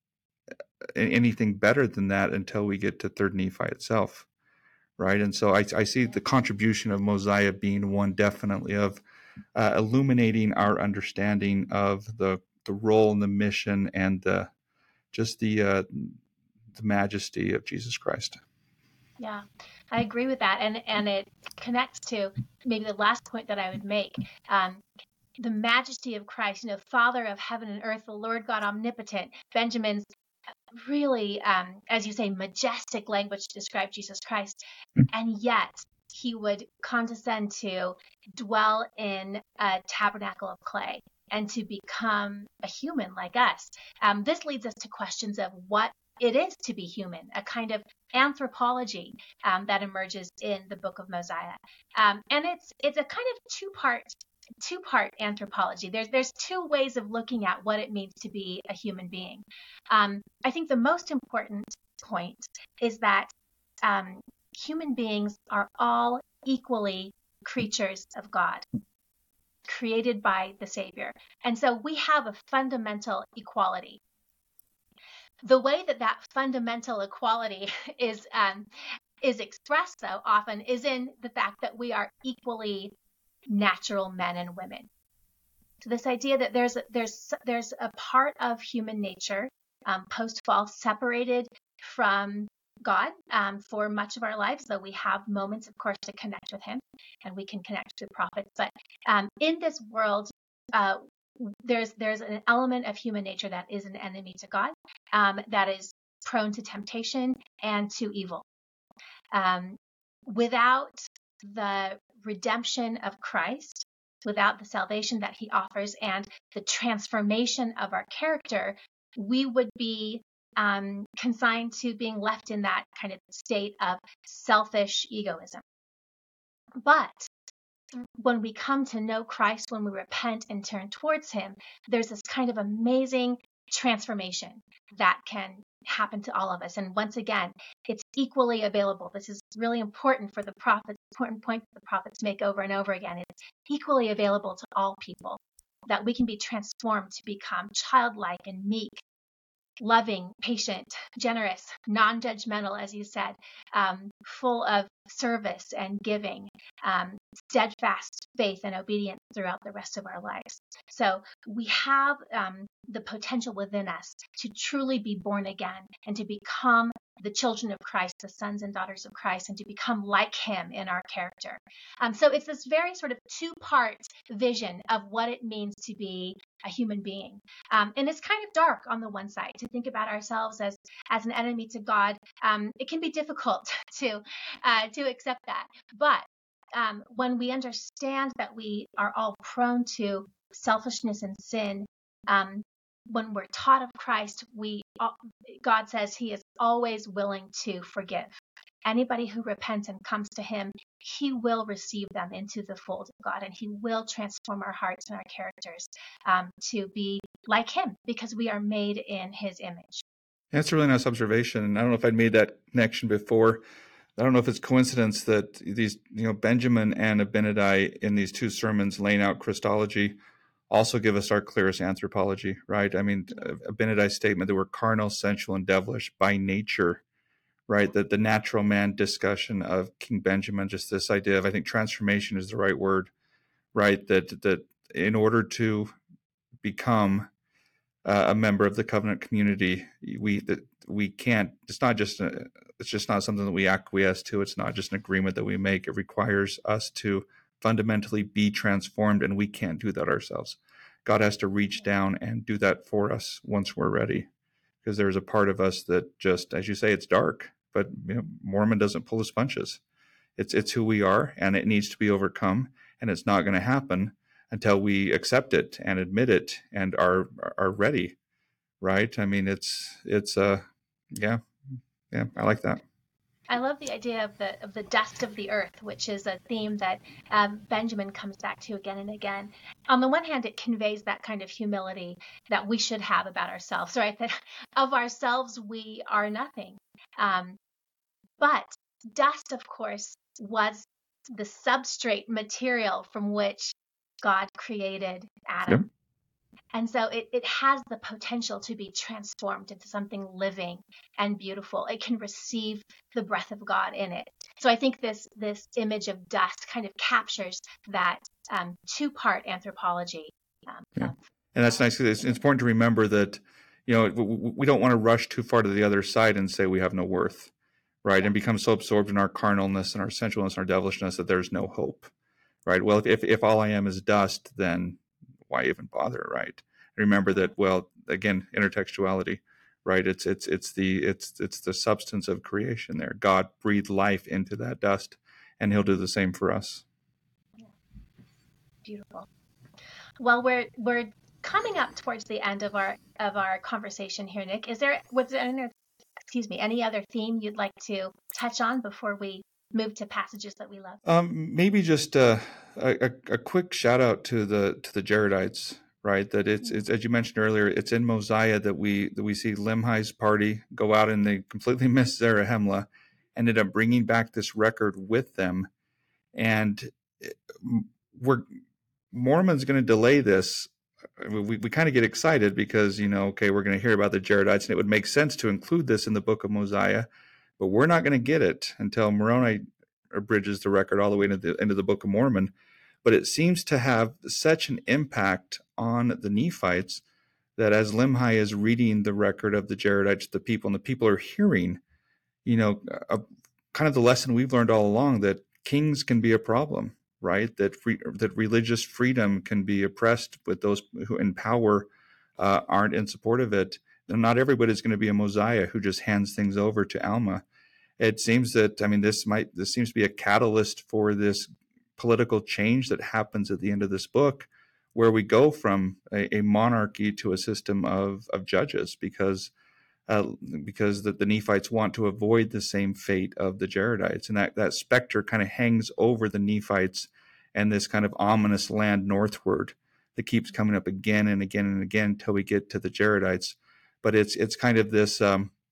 anything better than that until we get to 3rd Nephi itself, right? And so I see the contribution of Mosiah being one definitely of illuminating our understanding of the role and the mission and the majesty of Jesus Christ. Yeah, I agree with that. And it connects to maybe the last point that I would make. The majesty of Christ, Father of heaven and earth, the Lord God omnipotent. Benjamin's really, as you say, majestic language to describe Jesus Christ. And yet he would condescend to dwell in a tabernacle of clay and to become a human like us. This leads us to questions of what it is to be human, a kind of anthropology that emerges in the Book of Mosiah. And it's a kind of two-part anthropology. There's two ways of looking at what it means to be a human being. I think the most important point is that human beings are all equally creatures of God, created by the Savior. And so we have a fundamental equality. The way that fundamental equality is expressed, though, often is in the fact that we are equally natural men and women. So this idea that there's a part of human nature post-fall separated from God for much of our lives, though we have moments, of course, to connect with him, and we can connect to prophets. But in this world, there's an element of human nature that is an enemy to God, that is prone to temptation and to evil. Without the redemption of Christ, without the salvation that he offers and the transformation of our character, we would be consigned to being left in that kind of state of selfish egoism. But when we come to know Christ, when we repent and turn towards him, there's this kind of amazing transformation that can happen to all of us. And once again, it's equally available. This is really important for the prophets, important point that the prophets make over and over again. It's equally available to all people, that we can be transformed to become childlike and meek, loving, patient, generous, non-judgmental, as you said, full of service and giving, steadfast faith and obedience throughout the rest of our lives. So we have the potential within us to truly be born again and to become the children of Christ, the sons and daughters of Christ, and to become like him in our character. So it's this very sort of two-part vision of what it means to be a human being. And it's kind of dark on the one side to think about ourselves as an enemy to God. It can be difficult to accept that. But when we understand that we are all prone to selfishness and sin, when we're taught of Christ, God says he is always willing to forgive. Anybody who repents and comes to him, he will receive them into the fold of God, and he will transform our hearts and our characters to be like him, because we are made in his image. That's a really nice observation. I don't know if I'd made that connection before. I don't know if it's coincidence that these, Benjamin and Abinadi in these two sermons laying out Christology also give us our clearest anthropology, right? I mean, Abinadi's statement that we're carnal, sensual, and devilish by nature, right? That the natural man discussion of King Benjamin, just this idea of, I think transformation is the right word, right? That in order to become a member of the covenant community, we can't. It's not just it's just not something that we acquiesce to. It's not just an agreement that we make. It requires us to fundamentally be transformed, and we can't do that ourselves. God has to reach down and do that for us once we're ready, because there's a part of us that just, as you say, it's dark. But Mormon doesn't pull his punches. It's who we are, and it needs to be overcome, and it's not going to happen until we accept it and admit it and are ready, right? I mean, it's yeah, I like that. I love the idea of the dust of the earth, which is a theme that Benjamin comes back to again and again. On the one hand, it conveys that kind of humility that we should have about ourselves, right? That of ourselves we are nothing. But dust, of course, was the substrate material from which God created Adam. Yep. And so it has the potential to be transformed into something living and beautiful. It can receive the breath of God in it. So I think this image of dust kind of captures that two-part anthropology. Yeah. And that's nice. It's important to remember that, we don't want to rush too far to the other side and say we have no worth, right? Yeah. And become so absorbed in our carnalness and our sensualness and our devilishness that there's no hope, right? Well, if all I am is dust, then why even bother, right? Remember that, well, again, intertextuality, right? It's the substance of creation there. God breathed life into that dust, and he'll do the same for us. Beautiful. Well, we're coming up towards the end of our conversation here, Nick. Was there any any other theme you'd like to touch on before we move to passages that we love? Maybe just a quick shout out to the Jaredites, right? That it's as you mentioned earlier, it's in Mosiah that we see Limhi's party go out and they completely miss Zarahemla, ended up bringing back this record with them, and we're Mormon's going to delay this. We kind of get excited because, okay, we're going to hear about the Jaredites, and it would make sense to include this in the book of Mosiah, but we're not going to get it until Moroni bridges the record all the way into the Book of Mormon. But it seems to have such an impact on the Nephites that as Limhi is reading the record of the Jaredites, the people, and the people are hearing, kind of the lesson we've learned all along, that kings can be a problem, right? That religious freedom can be oppressed with those who in power aren't in support of it. And not everybody's going to be a Mosiah who just hands things over to Alma. It seems that, this seems to be a catalyst for this political change that happens at the end of this book, where we go from a monarchy to a system of judges, because the Nephites want to avoid the same fate of the Jaredites. And that specter kind of hangs over the Nephites and this kind of ominous land northward that keeps coming up again and again and again until we get to the Jaredites. But it's kind of this,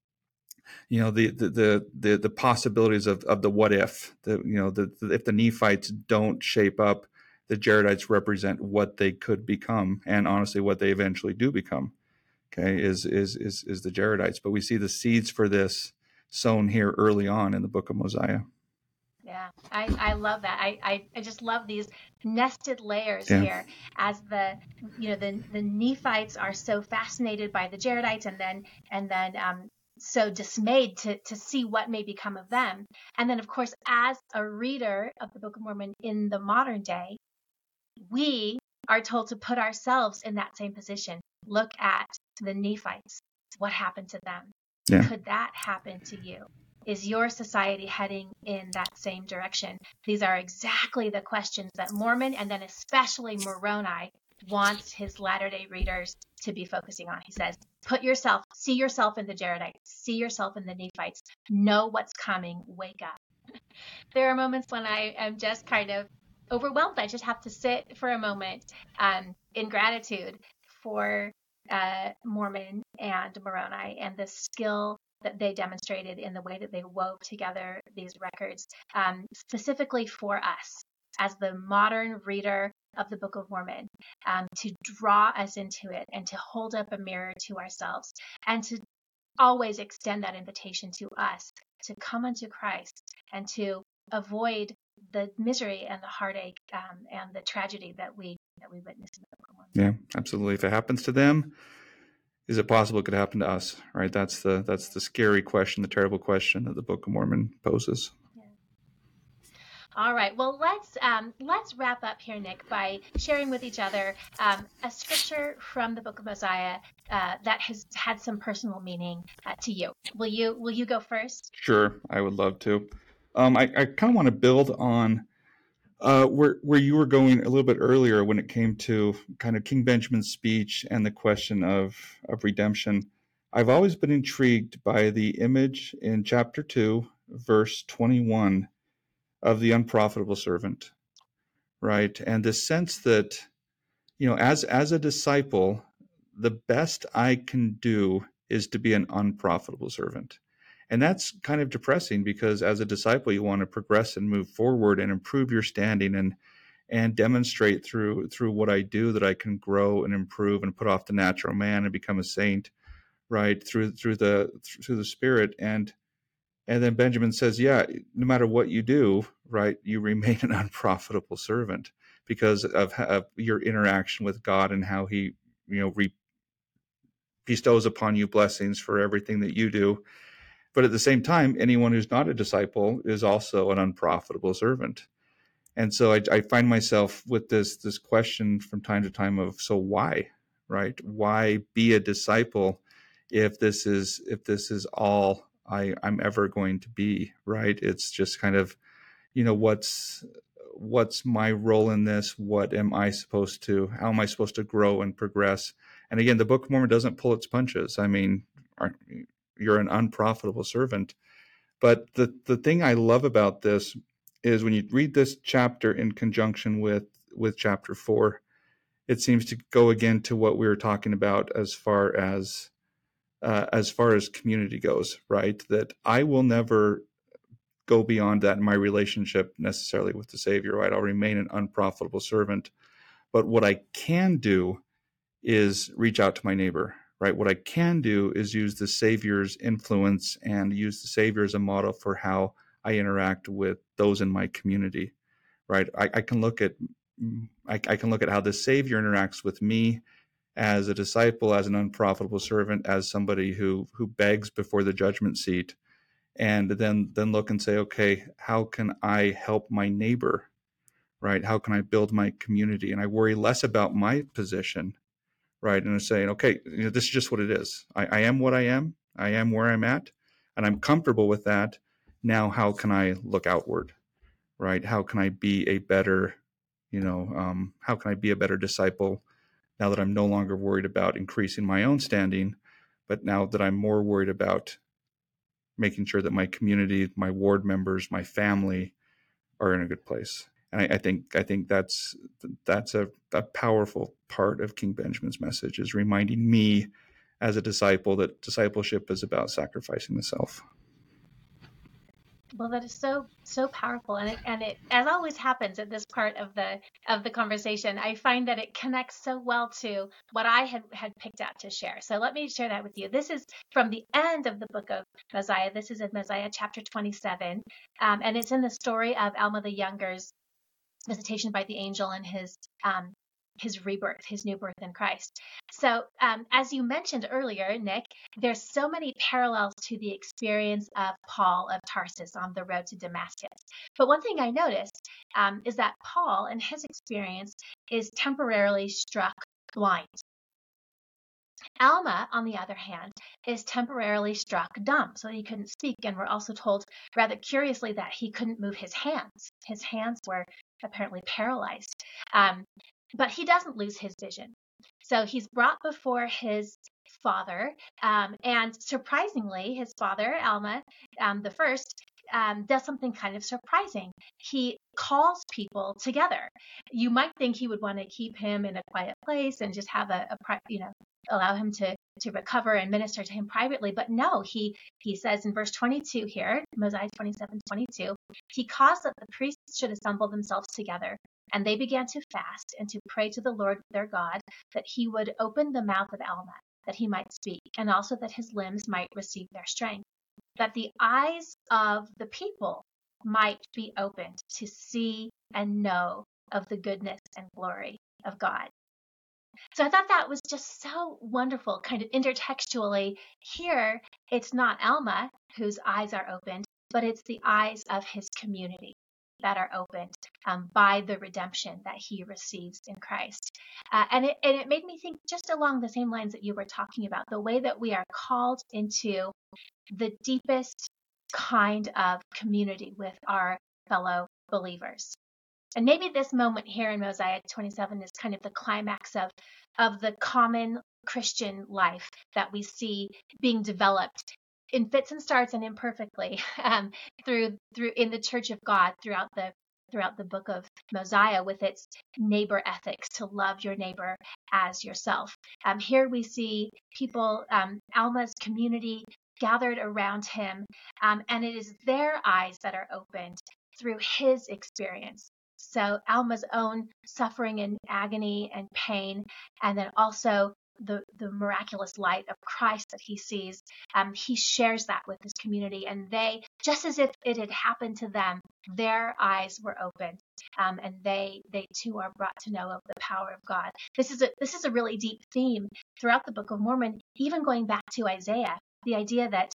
the possibilities of the what if, if the Nephites don't shape up, the Jaredites represent what they could become, and honestly, what they eventually do become. Okay, is the Jaredites. But we see the seeds for this sown here early on in the book of Mosiah. Yeah, I love that. I just love these nested layers here, as the Nephites are so fascinated by the Jaredites, and then so dismayed to see what may become of them. And then, of course, as a reader of the Book of Mormon in the modern day, we are told to put ourselves in that same position. Look at the Nephites. What happened to them? Yeah. Could that happen to you? Is your society heading in that same direction? These are exactly the questions that Mormon, and then especially Moroni, wants his Latter-day readers to be focusing on. He says, see yourself in the Jaredites, see yourself in the Nephites, know what's coming, wake up. There are moments when I am just kind of overwhelmed. I just have to sit for a moment in gratitude for Mormon and Moroni and the skill that they demonstrated in the way that they wove together these records, specifically for us as the modern reader of the Book of Mormon, to draw us into it and to hold up a mirror to ourselves, and to always extend that invitation to us to come unto Christ and to avoid the misery and the heartache and the tragedy that we witness in the Book of Mormon. Yeah, absolutely. If it happens to them, is it possible it could happen to us? Right. That's the scary question, the terrible question that the Book of Mormon poses. Yeah. All right. Well, let's wrap up here, Nick, by sharing with each other a scripture from the Book of Mosiah that has had some personal meaning to you. Will you go first? Sure, I would love to. I kind of want to build on where you were going a little bit earlier when it came to kind of King Benjamin's speech and the question of redemption. I've always been intrigued by the image in chapter 2, verse 21 of the unprofitable servant, right? And the sense that, as a disciple, the best I can do is to be an unprofitable servant. And that's kind of depressing, because as a disciple, you want to progress and move forward and improve your standing and demonstrate through what I do that I can grow and improve and put off the natural man and become a saint, right? Through the Spirit. And then Benjamin says, yeah, no matter what you do, right, you remain an unprofitable servant because of your interaction with God and how he, bestows upon you blessings for everything that you do. But at the same time, anyone who's not a disciple is also an unprofitable servant. And so I find myself with this question from time to time of, so why, right? Why be a disciple if this is all I'm ever going to be, right? It's just kind of, what's my role in this? How am I supposed to grow and progress? And again, the Book of Mormon doesn't pull its punches. I mean, you're an unprofitable servant. But the thing I love about this is when you read this chapter in conjunction with chapter 4, it seems to go again to what we were talking about as far as community goes, right? That I will never go beyond that in my relationship necessarily with the Savior, right? I'll remain an unprofitable servant. But what I can do is reach out to my neighbor, right? What I can do is use the Savior's influence and use the Savior as a model for how I interact with those in my community, right? I can look at how the Savior interacts with me as a disciple, as an unprofitable servant, as somebody who begs before the judgment seat, and then look and say, okay, how can I help my neighbor, right? How can I build my community? And I worry less about my position, right? And I'm saying, okay, this is just what it is. I am what I am. I am where I'm at, and I'm comfortable with that. Now, how can I look outward, right? How can I be a better, how can I be a better disciple now that I'm no longer worried about increasing my own standing, but now that I'm more worried about making sure that my community, my ward members, my family are in a good place. And I think that's a powerful part of King Benjamin's message, is reminding me as a disciple that discipleship is about sacrificing the self. Well, that is so powerful, and it as always happens at this part of the conversation, I find that it connects so well to what I had picked out to share. So let me share that with you. This is from the end of the book of Mosiah. This is in Mosiah chapter 27, and it's in the story of Alma the Younger's visitation by the angel and his rebirth, his new birth in Christ. So, as you mentioned earlier, Nick, there's so many parallels to the experience of Paul of Tarsus on the road to Damascus. But one thing I noticed is that Paul, in his experience, is temporarily struck blind. Alma, on the other hand, is temporarily struck dumb, so he couldn't speak, and we're also told rather curiously that he couldn't move his hands. His hands were apparently paralyzed. But he doesn't lose his vision. So he's brought before his father, and surprisingly, his father, Alma, the first, does something kind of surprising. He calls people together. You might think he would want to keep him in a quiet place and just have allow him to recover and minister to him privately. But no, he says in verse 22 here, Mosiah 27:22, he caused that the priests should assemble themselves together. And they began to fast and to pray to the Lord their God that he would open the mouth of Alma, that he might speak, and also that his limbs might receive their strength, that the eyes of the people might be opened to see and know of the goodness and glory of God. So I thought that was just so wonderful, kind of intertextually. Here, it's not Alma whose eyes are opened, but it's the eyes of his community that are opened by the redemption that he receives in Christ. And it made me think just along the same lines that you were talking about, the way that we are called into the deepest kind of community with our fellow believers. And maybe this moment here in Mosiah 27 is kind of the climax of the common Christian life that we see being developed in fits and starts and imperfectly through in the Church of God throughout the book of Mosiah, with its neighbor ethics to love your neighbor as yourself. Here we see people, Alma's community, gathered around him, and it is their eyes that are opened through his experience. So Alma's own suffering and agony and pain, and then also the miraculous light of Christ that he sees, he shares that with his community, and they, just as if it had happened to them, their eyes were opened, and they too are brought to know of the power of God. This is a really deep theme throughout the Book of Mormon, even going back to Isaiah, the idea that,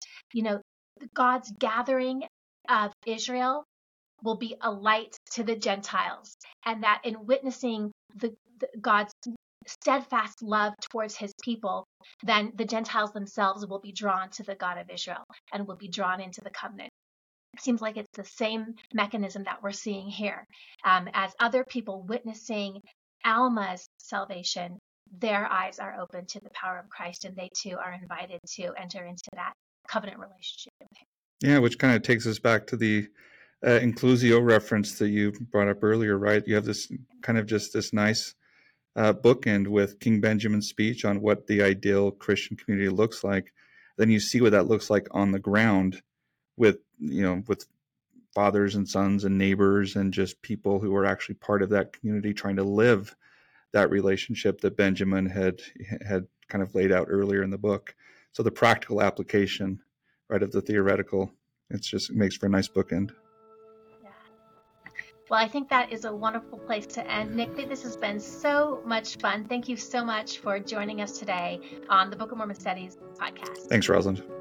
God's gathering of Israel will be a light to the Gentiles, and that in witnessing God's steadfast love towards his people, then the Gentiles themselves will be drawn to the God of Israel and will be drawn into the covenant. It seems like it's the same mechanism that we're seeing here. As other people witnessing Alma's salvation, their eyes are open to the power of Christ, and they too are invited to enter into that covenant relationship with him. Yeah, which kind of takes us back to the inclusio reference that you brought up earlier, right? You have this kind of just this nice bookend with King Benjamin's speech on what the ideal Christian community looks like. Then you see what that looks like on the ground with, with fathers and sons and neighbors and just people who are actually part of that community trying to live that relationship that Benjamin had kind of laid out earlier in the book. So the practical application, right, of the theoretical, it makes for a nice bookend. Yeah. Well, I think that is a wonderful place to end. Nick, this has been so much fun. Thank you so much for joining us today on the Book of Mormon Studies podcast. Thanks, Rosalind.